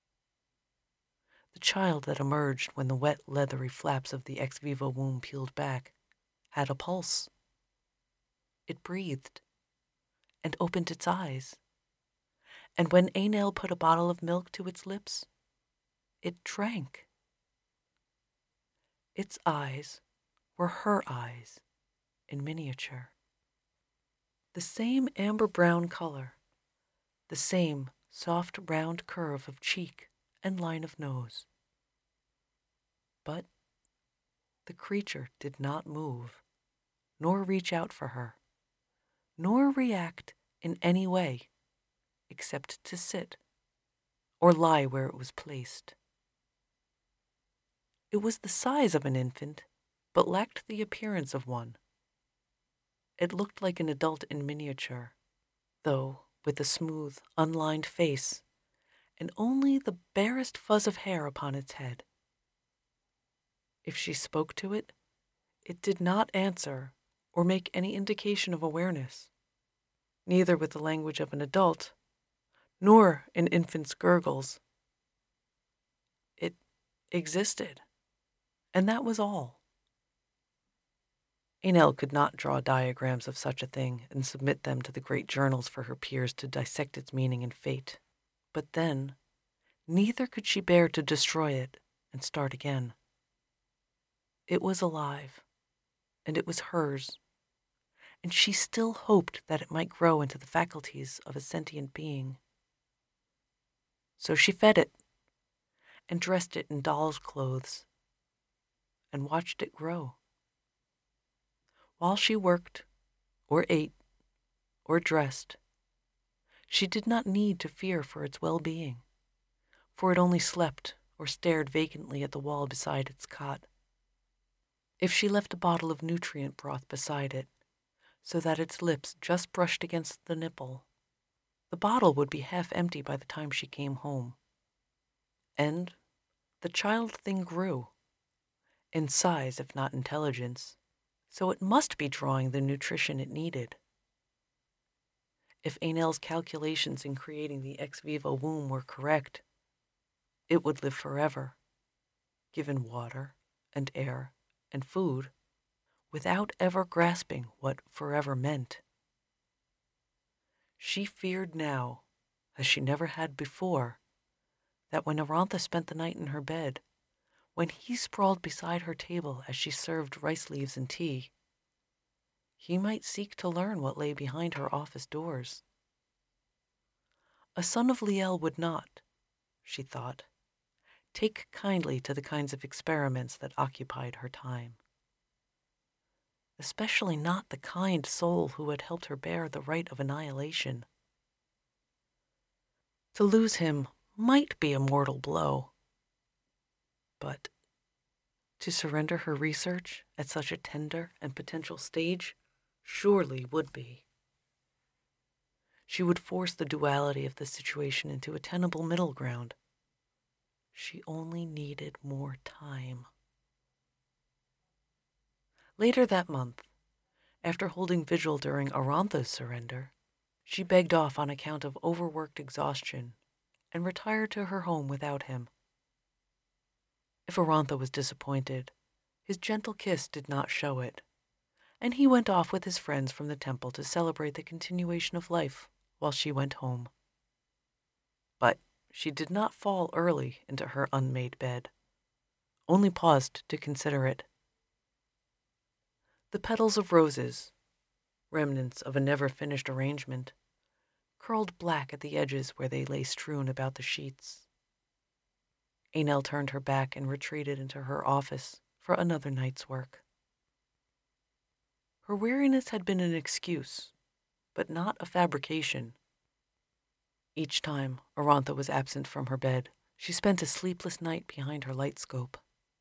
The child that emerged when the wet, leathery flaps of the ex vivo womb peeled back had a pulse. It breathed and opened its eyes, and when Enel put a bottle of milk to its lips, it drank. Its eyes were her eyes in miniature. The same amber-brown color, the same soft round curve of cheek and line of nose. But the creature did not move, nor reach out for her, nor react in any way, except to sit or lie where it was placed. It was the size of an infant, but lacked the appearance of one. It looked like an adult in miniature, though with a smooth, unlined face and only the barest fuzz of hair upon its head. If she spoke to it, it did not answer or make any indication of awareness, neither with the language of an adult, nor an infant's gurgles. It existed, and that was all. Enel could not draw diagrams of such a thing and submit them to the great journals for her peers to dissect its meaning and fate. But then, neither could she bear to destroy it and start again. It was alive, and it was hers, and she still hoped that it might grow into the faculties of a sentient being. So she fed it, and dressed it in doll's clothes, and watched it grow. While she worked, or ate, or dressed, she did not need to fear for its well-being, for it only slept or stared vacantly at the wall beside its cot. If she left a bottle of nutrient broth beside it, so that its lips just brushed against the nipple, The bottle would be half empty by the time she came home. And the child thing grew, in size if not intelligence, so it must be drawing the nutrition it needed. If Enel's calculations in creating the ex vivo womb were correct, it would live forever, given water and air and food, without ever grasping what forever meant. She feared now, as she never had before, that when Arantha spent the night in her bed, when he sprawled beside her table as she served rice leaves and tea, he might seek to learn what lay behind her office doors. A son of Liel would not, she thought, take kindly to the kinds of experiments that occupied her time. Especially not the kind soul who had helped her bear the right of annihilation. To lose him might be a mortal blow, but to surrender her research at such a tender and potential stage surely would be. She would force the duality of the situation into a tenable middle ground. She only needed more time. Later that month, after holding vigil during Arantha's surrender, she begged off on account of overworked exhaustion and retired to her home without him. If Arantha was disappointed, his gentle kiss did not show it, and he went off with his friends from the temple to celebrate the continuation of life while she went home. But she did not fall early into her unmade bed, only paused to consider it. The petals of roses, remnants of a never-finished arrangement, curled black at the edges where they lay strewn about the sheets. Enel turned her back and retreated into her office for another night's work. Her weariness had been an excuse, but not a fabrication. Each time Arantha was absent from her bed, she spent a sleepless night behind her light scope.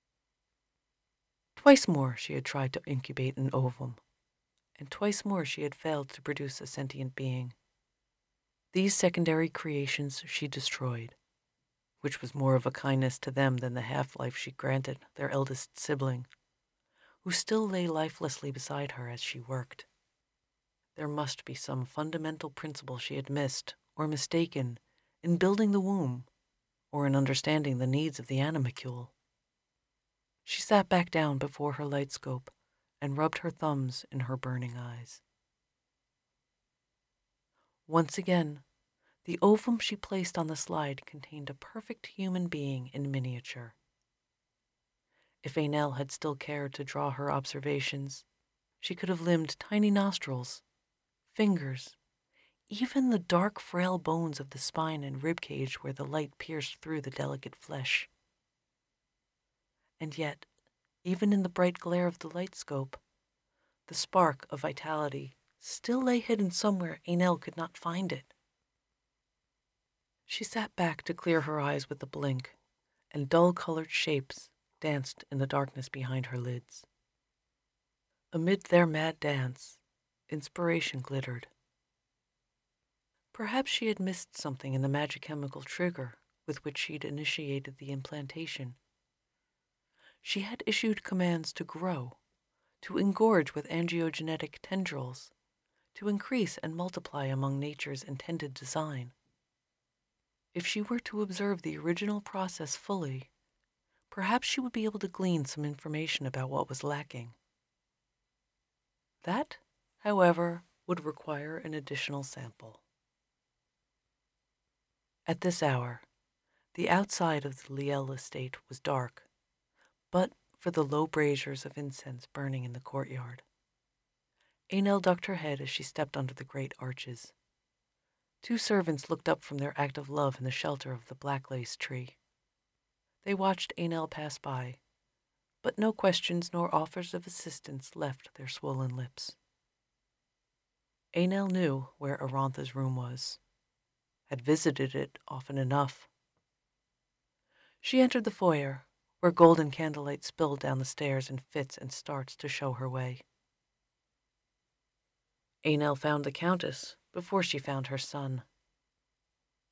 Twice more she had tried to incubate an ovum, and twice more she had failed to produce a sentient being. These secondary creations she destroyed, which was more of a kindness to them than the half-life she granted their eldest sibling, who still lay lifelessly beside her as she worked. There must be some fundamental principle she had missed or mistaken in building the womb or in understanding the needs of the animalcule. She sat back down before her light scope and rubbed her thumbs in her burning eyes. Once again, the ovum she placed on the slide contained a perfect human being in miniature. If Enel had still cared to draw her observations, she could have limned tiny nostrils, fingers, even the dark, frail bones of the spine and ribcage where the light pierced through the delicate flesh. And yet, even in the bright glare of the light scope, the spark of vitality still lay hidden somewhere Enel could not find it. She sat back to clear her eyes with a blink, and dull-colored shapes danced in the darkness behind her lids. Amid their mad dance, inspiration glittered. Perhaps she had missed something in the magic-chemical trigger with which she'd initiated the implantation. She had issued commands to grow, to engorge with angiogenetic tendrils, to increase and multiply among nature's intended design. If she were to observe the original process fully, perhaps she would be able to glean some information about what was lacking. That, however, would require an additional sample. At this hour, the outside of the Liel estate was dark, but for the low braziers of incense burning in the courtyard. Enel ducked her head as she stepped under the great arches. Two servants looked up from their act of love in the shelter of the black lace tree. They watched Enel pass by, but no questions nor offers of assistance left their swollen lips. Enel knew where Arantha's room was, had visited it often enough. She entered the foyer, where golden candlelight spilled down the stairs in fits and starts to show her way. Enel found the Countess before she found her son,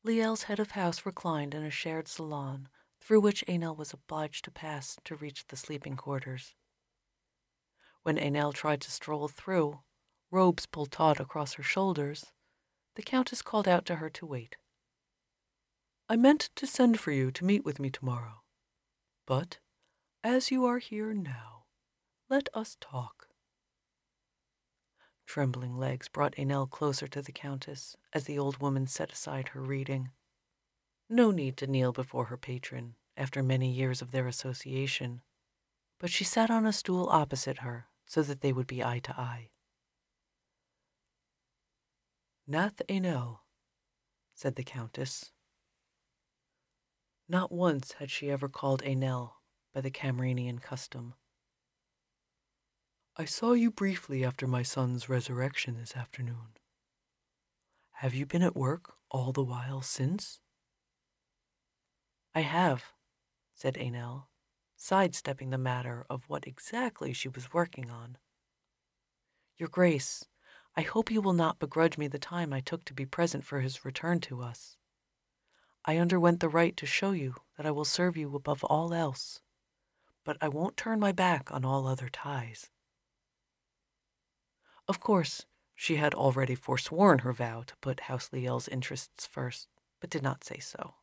Liel's head of house reclined in a shared salon through which Enel was obliged to pass to reach the sleeping quarters. When Enel tried to stroll through, robes pulled taut across her shoulders, the Countess called out to her to wait. "I meant to send for you to meet with me tomorrow, but as you are here now, let us talk." Trembling legs brought Enel closer to the Countess as the old woman set aside her reading. No need to kneel before her patron after many years of their association, but she sat on a stool opposite her so that they would be eye to eye. "Nath Enel," said the Countess. Not once had she ever called Enel by the Camarenian custom. "I saw you briefly after my son's resurrection this afternoon. Have you been at work all the while since?" "I have," said Enel, sidestepping the matter of what exactly she was working on. "Your Grace, I hope you will not begrudge me the time I took to be present for his return to us. I underwent the rite to show you that I will serve you above all else, but I won't turn my back on all other ties." Of course, she had already forsworn her vow to put House Liel's interests first, but did not say so.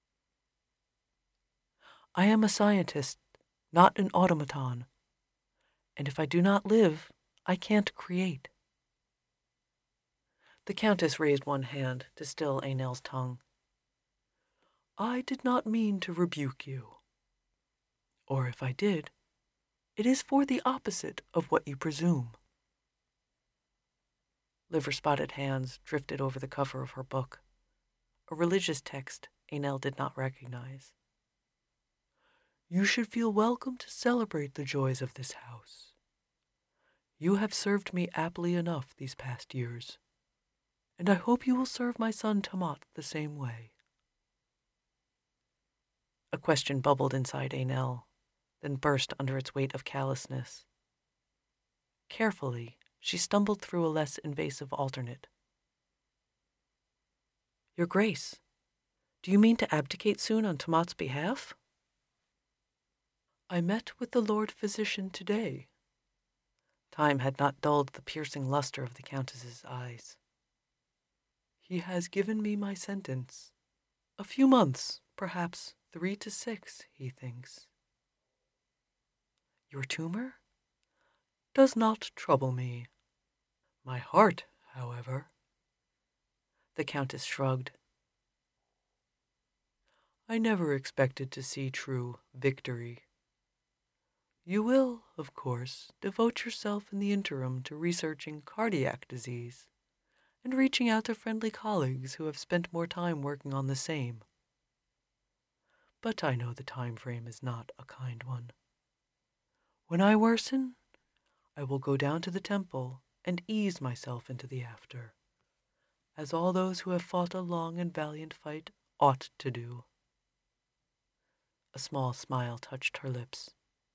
"I am a scientist, not an automaton, and if I do not live, I can't create." The Countess raised one hand to still Enel's tongue. "I did not mean to rebuke you. Or if I did, it is for the opposite of what you presume." Liver-spotted hands drifted over the cover of her book, a religious text Enel did not recognize. "You should feel welcome to celebrate the joys of this house. You have served me aptly enough these past years, and I hope you will serve my son Tamat the same way." A question bubbled inside Enel, then burst under its weight of callousness. Carefully, she stumbled through a less invasive alternate. "Your Grace, do you mean to abdicate soon on Tamat's behalf?" "I met with the Lord Physician today." Time had not dulled the piercing luster of the Countess's eyes. "He has given me my sentence. A few months, perhaps three to six, he thinks." "Your tumor?" "Does not trouble me. My heart, however." The Countess shrugged. "I never expected to see true victory. You will, of course, devote yourself in the interim to researching cardiac disease and reaching out to friendly colleagues who have spent more time working on the same. But I know the time frame is not a kind one. When I worsen, I will go down to the temple and ease myself into the after, as all those who have fought a long and valiant fight ought to do." A small smile touched her lips.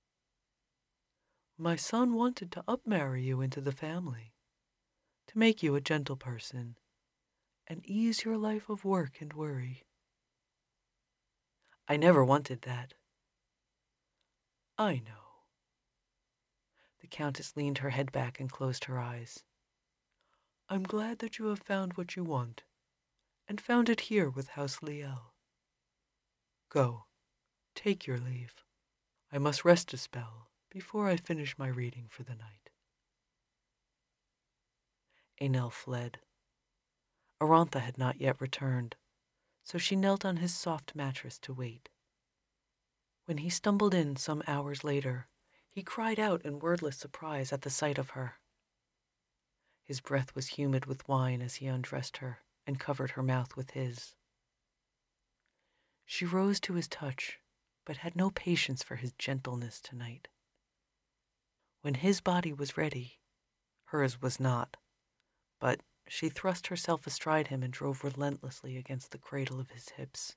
"My son wanted to upmarry you into the family, to make you a gentle person, and ease your life of work and worry." "I never wanted that." "I know." The Countess leaned her head back and closed her eyes. "I'm glad that you have found what you want, and found it here with House Liel. Go, take your leave. I must rest a spell before I finish my reading for the night." Enel fled. Arantha had not yet returned, so she knelt on his soft mattress to wait. When he stumbled in some hours later, he cried out in wordless surprise at the sight of her. His breath was humid with wine as he undressed her and covered her mouth with his. She rose to his touch, but had no patience for his gentleness tonight. When his body was ready, hers was not, but she thrust herself astride him and drove relentlessly against the cradle of his hips.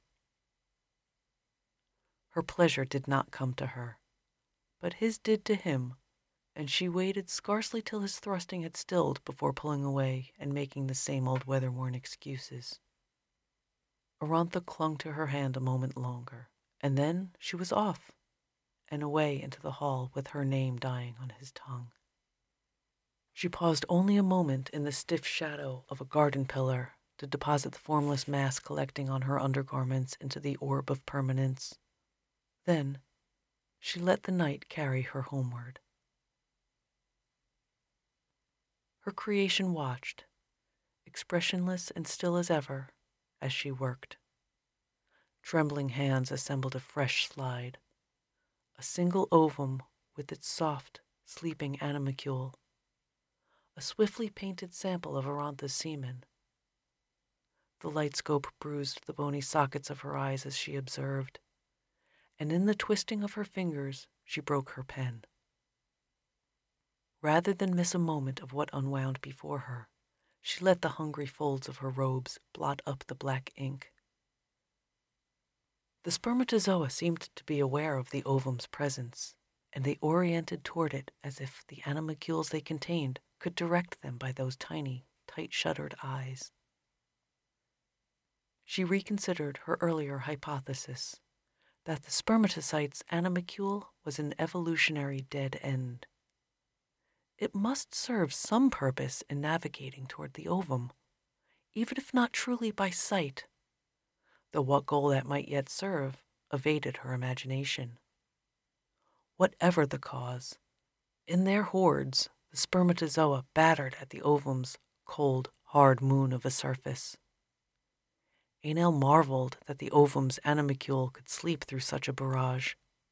Her pleasure did not come to her, but his did to him, and she waited scarcely till his thrusting had stilled before pulling away and making the same old weather-worn excuses. Arantha clung to her hand a moment longer, and then she was off and away into the hall with her name dying on his tongue. She paused only a moment in the stiff shadow of a garden pillar to deposit the formless mass collecting on her undergarments into the orb of permanence. Then she let the night carry her homeward. Her creation watched, expressionless and still as ever, as she worked. Trembling hands assembled a fresh slide, a single ovum with its soft, sleeping animalcule, a swiftly painted sample of Arantha's semen. The light scope bruised the bony sockets of her eyes as she observed, and in the twisting of her fingers she broke her pen. Rather than miss a moment of what unwound before her, she let the hungry folds of her robes blot up the black ink. The spermatozoa seemed to be aware of the ovum's presence, and they oriented toward it as if the animalcules they contained could direct them by those tiny, tight-shuttered eyes. She reconsidered her earlier hypothesis that the spermatocyte's animalcule was an evolutionary dead end. It must serve some purpose in navigating toward the ovum, even if not truly by sight, though what goal that might yet serve evaded her imagination. Whatever the cause, in their hordes, the spermatozoa battered at the ovum's cold, hard moon of a surface. Enel marveled that the ovum's animalcule could sleep through such a barrage.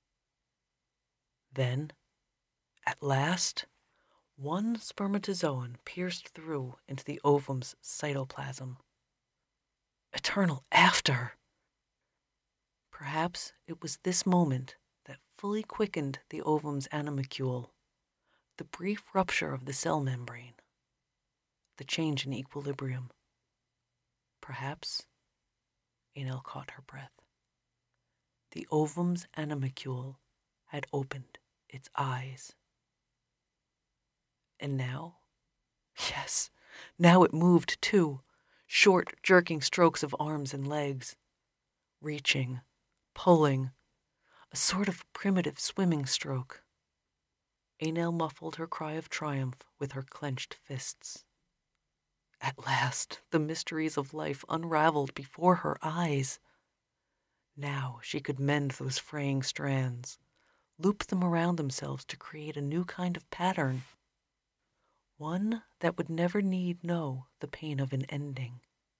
Then, at last, one spermatozoan pierced through into the ovum's cytoplasm. Eternal after! Perhaps it was this moment that fully quickened the ovum's animalcule, the brief rupture of the cell membrane, the change in equilibrium. Perhaps, Enel caught her breath, the ovum's animalcule had opened its eyes. And now? Yes, now it moved too, short, jerking strokes of arms and legs, reaching, pulling, a sort of primitive swimming stroke. Enel muffled her cry of triumph with her clenched fists. At last, the mysteries of life unraveled before her eyes. Now she could mend those fraying strands, loop them around themselves to create a new kind of pattern, one that would never need know the pain of an ending.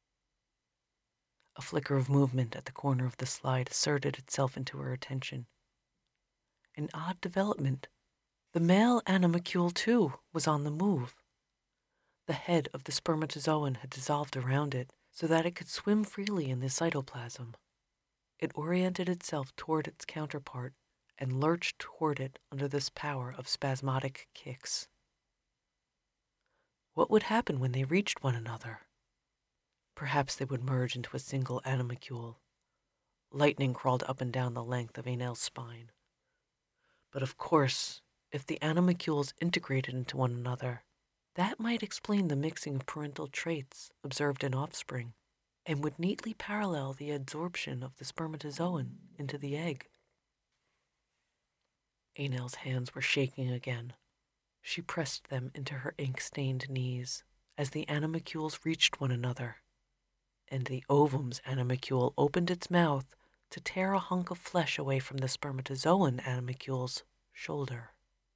A flicker of movement at the corner of the slide asserted itself into her attention. An odd development. The male animalcule, too, was on the move. The head of the spermatozoan had dissolved around it so that it could swim freely in the cytoplasm. It oriented itself toward its counterpart and lurched toward it under this power of spasmodic kicks. What would happen when they reached one another? Perhaps they would merge into a single animalcule. Lightning crawled up and down the length of Enel's spine. But of course, if the animalcules integrated into one another, that might explain the mixing of parental traits observed in offspring, and would neatly parallel the adsorption of the spermatozoan into the egg. Enel's hands were shaking again. She pressed them into her ink-stained knees as the animalcules reached one another, and the ovum's animalcule opened its mouth to tear a hunk of flesh away from the spermatozoan animalcule's shoulder.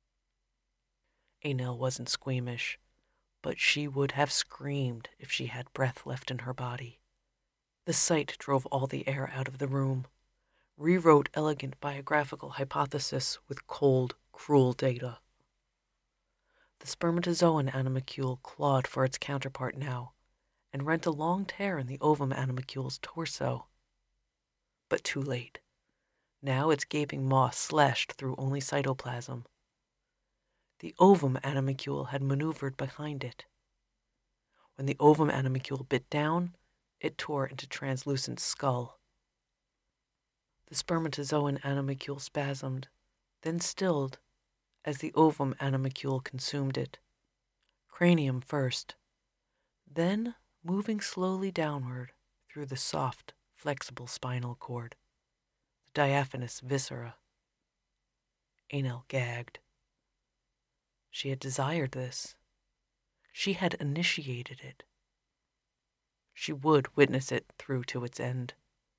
Enel wasn't squeamish, but she would have screamed if she had breath left in her body. The sight drove all the air out of the room, rewrote elegant biographical hypothesis with cold, cruel data. The spermatozoan animalcule clawed for its counterpart now, and rent a long tear in the ovum animalcule's torso. But too late. Now its gaping maw slashed through only cytoplasm. The ovum animalcule had maneuvered behind it. When the ovum animalcule bit down, it tore into translucent skull. The spermatozoan animalcule spasmed, then stilled, as the ovum animalcule consumed it. Cranium first, then moving slowly downward through the soft, flexible spinal cord, the diaphanous viscera. Enel gagged. She had desired this. She had initiated it. She would witness it through to its end.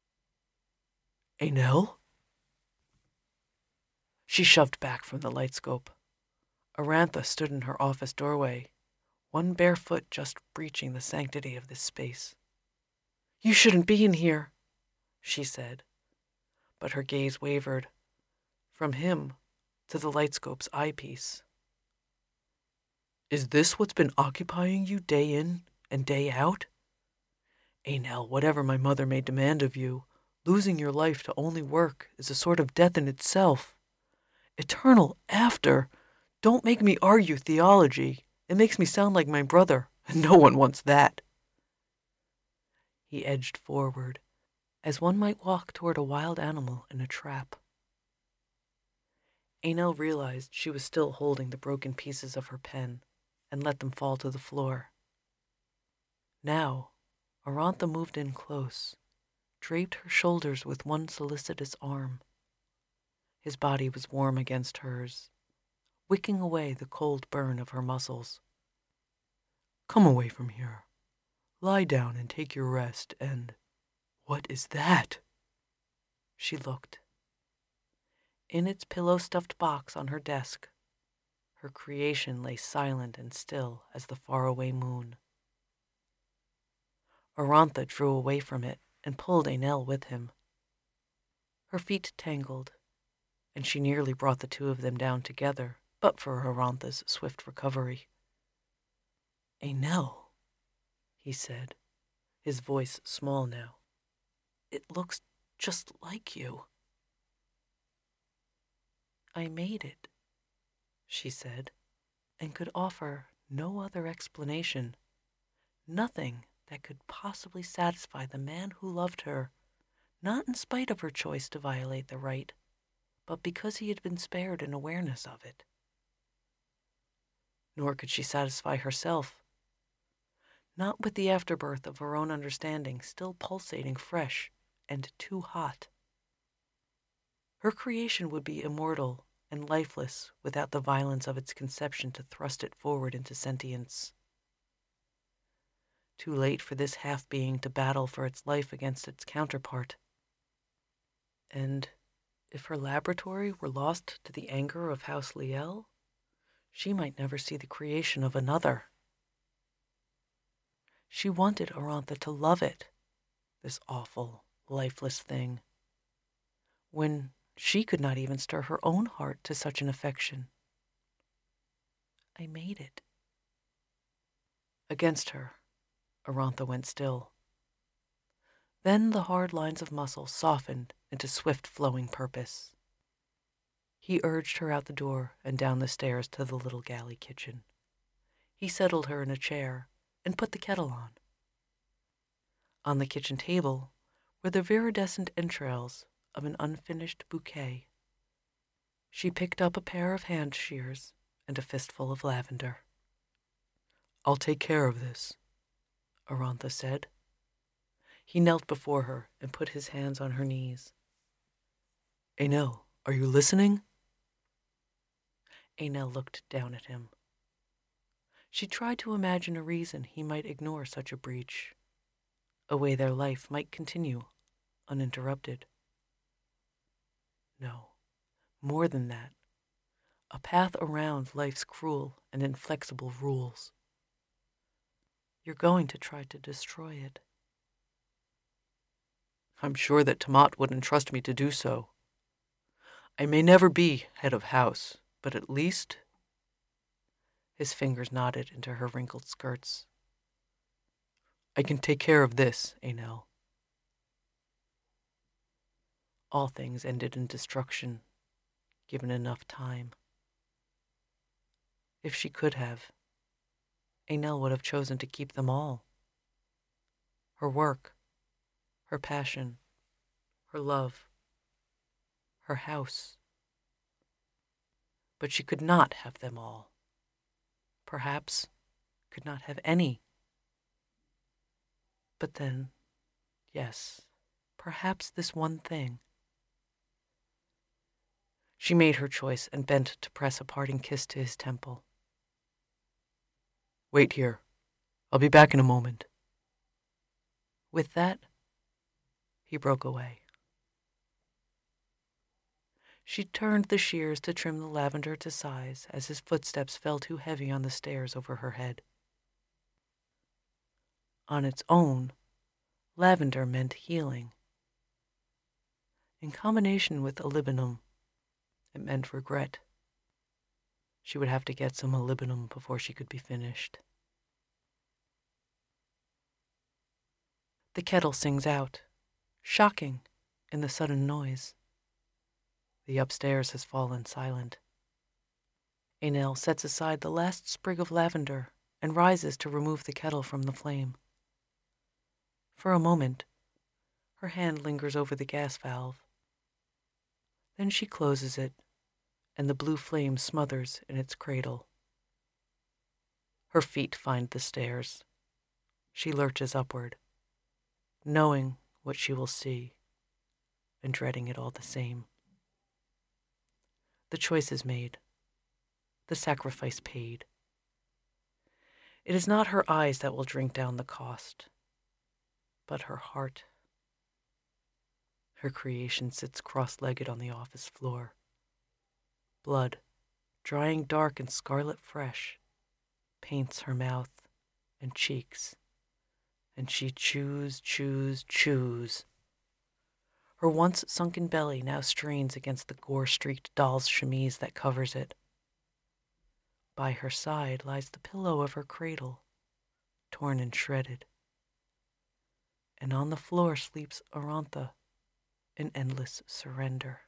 Enel? She shoved back from the light scope. Arantha stood in her office doorway, one bare foot just breaching the sanctity of this space. You shouldn't be in here, she said, but her gaze wavered, from him to the light scope's eyepiece. Is this what's been occupying you day in and day out? Enel, whatever my mother may demand of you, losing your life to only work is a sort of death in itself. Eternal after. Don't make me argue theology. It makes me sound like my brother, and no one wants that. He edged forward, as one might walk toward a wild animal in a trap. Enel realized she was still holding the broken pieces of her pen, and let them fall to the floor. Now, Arantha moved in close, draped her shoulders with one solicitous arm. His body was warm against hers, wicking away the cold burn of her muscles. Come away from here. Lie down and take your rest, and... What is that? She looked. In its pillow-stuffed box on her desk, her creation lay silent and still as the faraway moon. Arantha drew away from it and pulled Enel with him. Her feet tangled, and she nearly brought the two of them down together, but for Arantha's swift recovery. Enel, he said, his voice small now. It looks just like you. I made it, she said, and could offer no other explanation, nothing that could possibly satisfy the man who loved her, not in spite of her choice to violate the right, but because he had been spared an awareness of it. Nor could she satisfy herself, not with the afterbirth of her own understanding still pulsating fresh and too hot. Her creation would be immortal and lifeless without the violence of its conception to thrust it forward into sentience. Too late for this half-being to battle for its life against its counterpart. And if her laboratory were lost to the anger of House Liel, she might never see the creation of another. She wanted Arantha to love it, this awful, lifeless thing, when she could not even stir her own heart to such an affection. I made it. Against her, Arantha went still. Then the hard lines of muscle softened into swift flowing purpose. He urged her out the door and down the stairs to the little galley kitchen. He settled her in a chair and put the kettle on. On the kitchen table were the viridescent entrails of an unfinished bouquet. She picked up a pair of hand shears and a fistful of lavender. I'll take care of this, Arantha said. He knelt before her and put his hands on her knees. Enel, are you listening? Enel looked down at him. She tried to imagine a reason he might ignore such a breach, a way their life might continue uninterrupted. No, more than that, a path around life's cruel and inflexible rules. You're going to try to destroy it. I'm sure that Tamat wouldn't trust me to do so. I may never be head of house, but at least... His fingers knotted into her wrinkled skirts. I can take care of this, Enel. All things ended in destruction, given enough time. If she could have, Enel would have chosen to keep them all. Her work, her passion, her love, her house. But she could not have them all. Perhaps could not have any. But then, yes, perhaps this one thing. She made her choice and bent to press a parting kiss to his temple. Wait here. I'll be back in a moment. With that, he broke away. She turned the shears to trim the lavender to size as his footsteps fell too heavy on the stairs over her head. On its own, lavender meant healing. In combination with olivinum, it meant regret. She would have to get some molybdenum before she could be finished. The kettle sings out, shocking in the sudden noise. The upstairs has fallen silent. Enel sets aside the last sprig of lavender and rises to remove the kettle from the flame. For a moment, her hand lingers over the gas valve. Then she closes it, and the blue flame smothers in its cradle. Her feet find the stairs. She lurches upward, knowing what she will see, and dreading it all the same. The choice is made, the sacrifice paid. It is not her eyes that will drink down the cost, but her heart. Her creation sits cross-legged on the office floor. Blood, drying dark and scarlet fresh, paints her mouth and cheeks, and she chews, chews, chews. Her once sunken belly now strains against the gore-streaked doll's chemise that covers it. By her side lies the pillow of her cradle, torn and shredded. And on the floor sleeps Arantha, in endless surrender.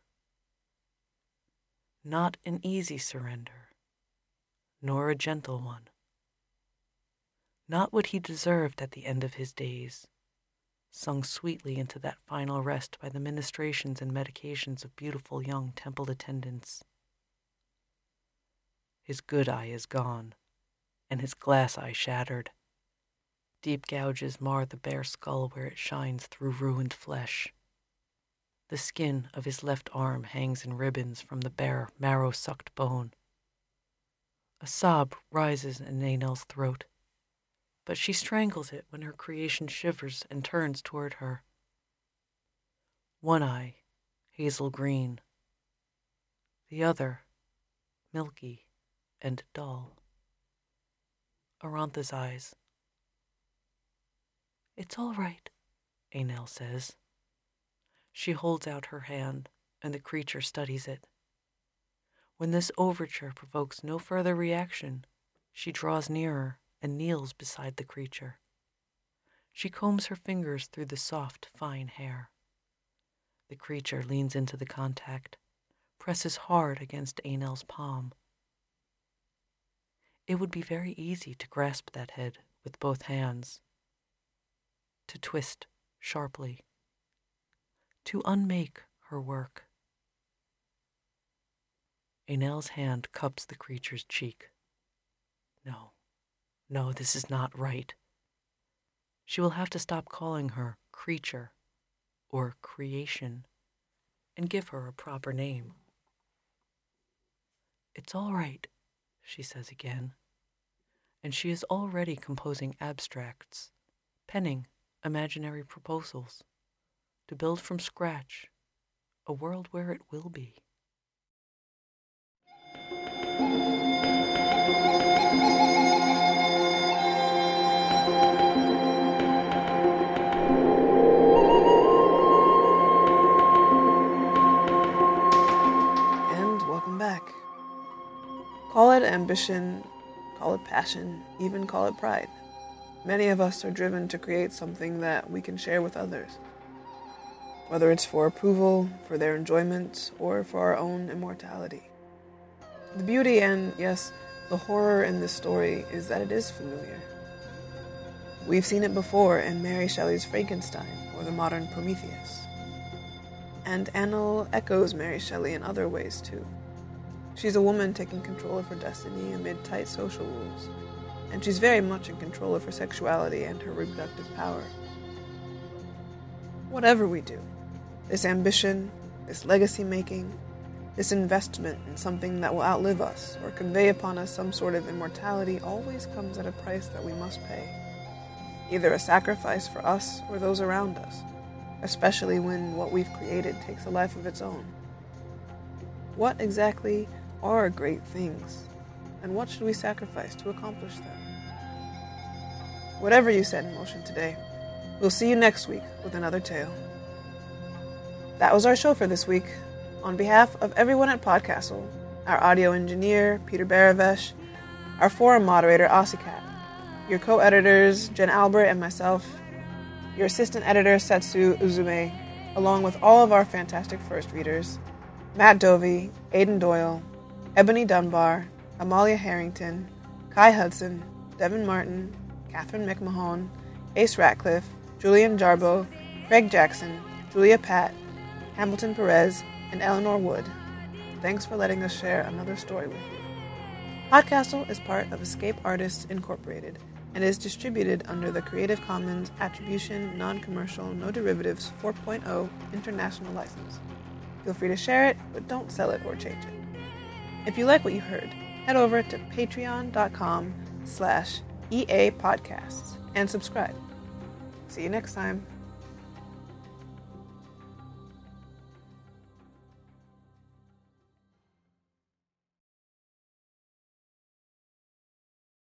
Not an easy surrender, nor a gentle one. Not what he deserved at the end of his days, sung sweetly into that final rest by the ministrations and medications of beautiful young temple attendants. His good eye is gone, and his glass eye shattered. Deep gouges mar the bare skull where it shines through ruined flesh. The skin of his left arm hangs in ribbons from the bare, marrow-sucked bone. A sob rises in Enel's throat, but she strangles it when her creation shivers and turns toward her. One eye, hazel green. The other, milky and dull. Arantha's eyes. It's all right, Enel says. She holds out her hand, and the creature studies it. When this overture provokes no further reaction, she draws nearer and kneels beside the creature. She combs her fingers through the soft, fine hair. The creature leans into the contact, presses hard against Enel's palm. It would be very easy to grasp that head with both hands, to twist sharply, to unmake her work. Enel's hand cups the creature's cheek. No, no, this is not right. She will have to stop calling her creature or creation and give her a proper name. It's all right, she says again, and she is already composing abstracts, penning imaginary proposals, to build from scratch a world where it will be. And welcome back. Call it ambition, call it passion, even call it pride. Many of us are driven to create something that we can share with others. Whether it's for approval, for their enjoyment, or for our own immortality. The beauty and, yes, the horror in this story is that it is familiar. We've seen it before in Mary Shelley's Frankenstein or the modern Prometheus. And Enel echoes Mary Shelley in other ways too. She's a woman taking control of her destiny amid tight social rules, and she's very much in control of her sexuality and her reproductive power. whatever we do, this ambition, this legacy making, this investment in something that will outlive us or convey upon us some sort of immortality always comes at a price that we must pay. Either a sacrifice for us or those around us, especially when what we've created takes a life of its own. What exactly are great things, and what should we sacrifice to accomplish them? Whatever you set in motion today, we'll see you next week with another tale. That was our show for this week. On behalf of everyone at Podcastle, our audio engineer, Peter Baravesh, our forum moderator, Osicat, your co-editors, Jen Albert and myself, your assistant editor, Setsu Uzume, along with all of our fantastic first readers, Matt Dovey, Aidan Doyle, Ebony Dunbar, Amalia Harrington, Kai Hudson, Devin Martin, Catherine McMahon, Ace Ratcliffe, Julian Jarbo, Craig Jackson, Julia Patt, Hamilton Perez, and Eleanor Wood. Thanks for letting us share another story with you. Podcastle is part of Escape Artists Incorporated and is distributed under the Creative Commons Attribution, Non-Commercial, No Derivatives four point oh International License. Feel free to share it, but don't sell it or change it. If you like what you heard, head over to patreon.com slash EA Podcasts and subscribe. See you next time.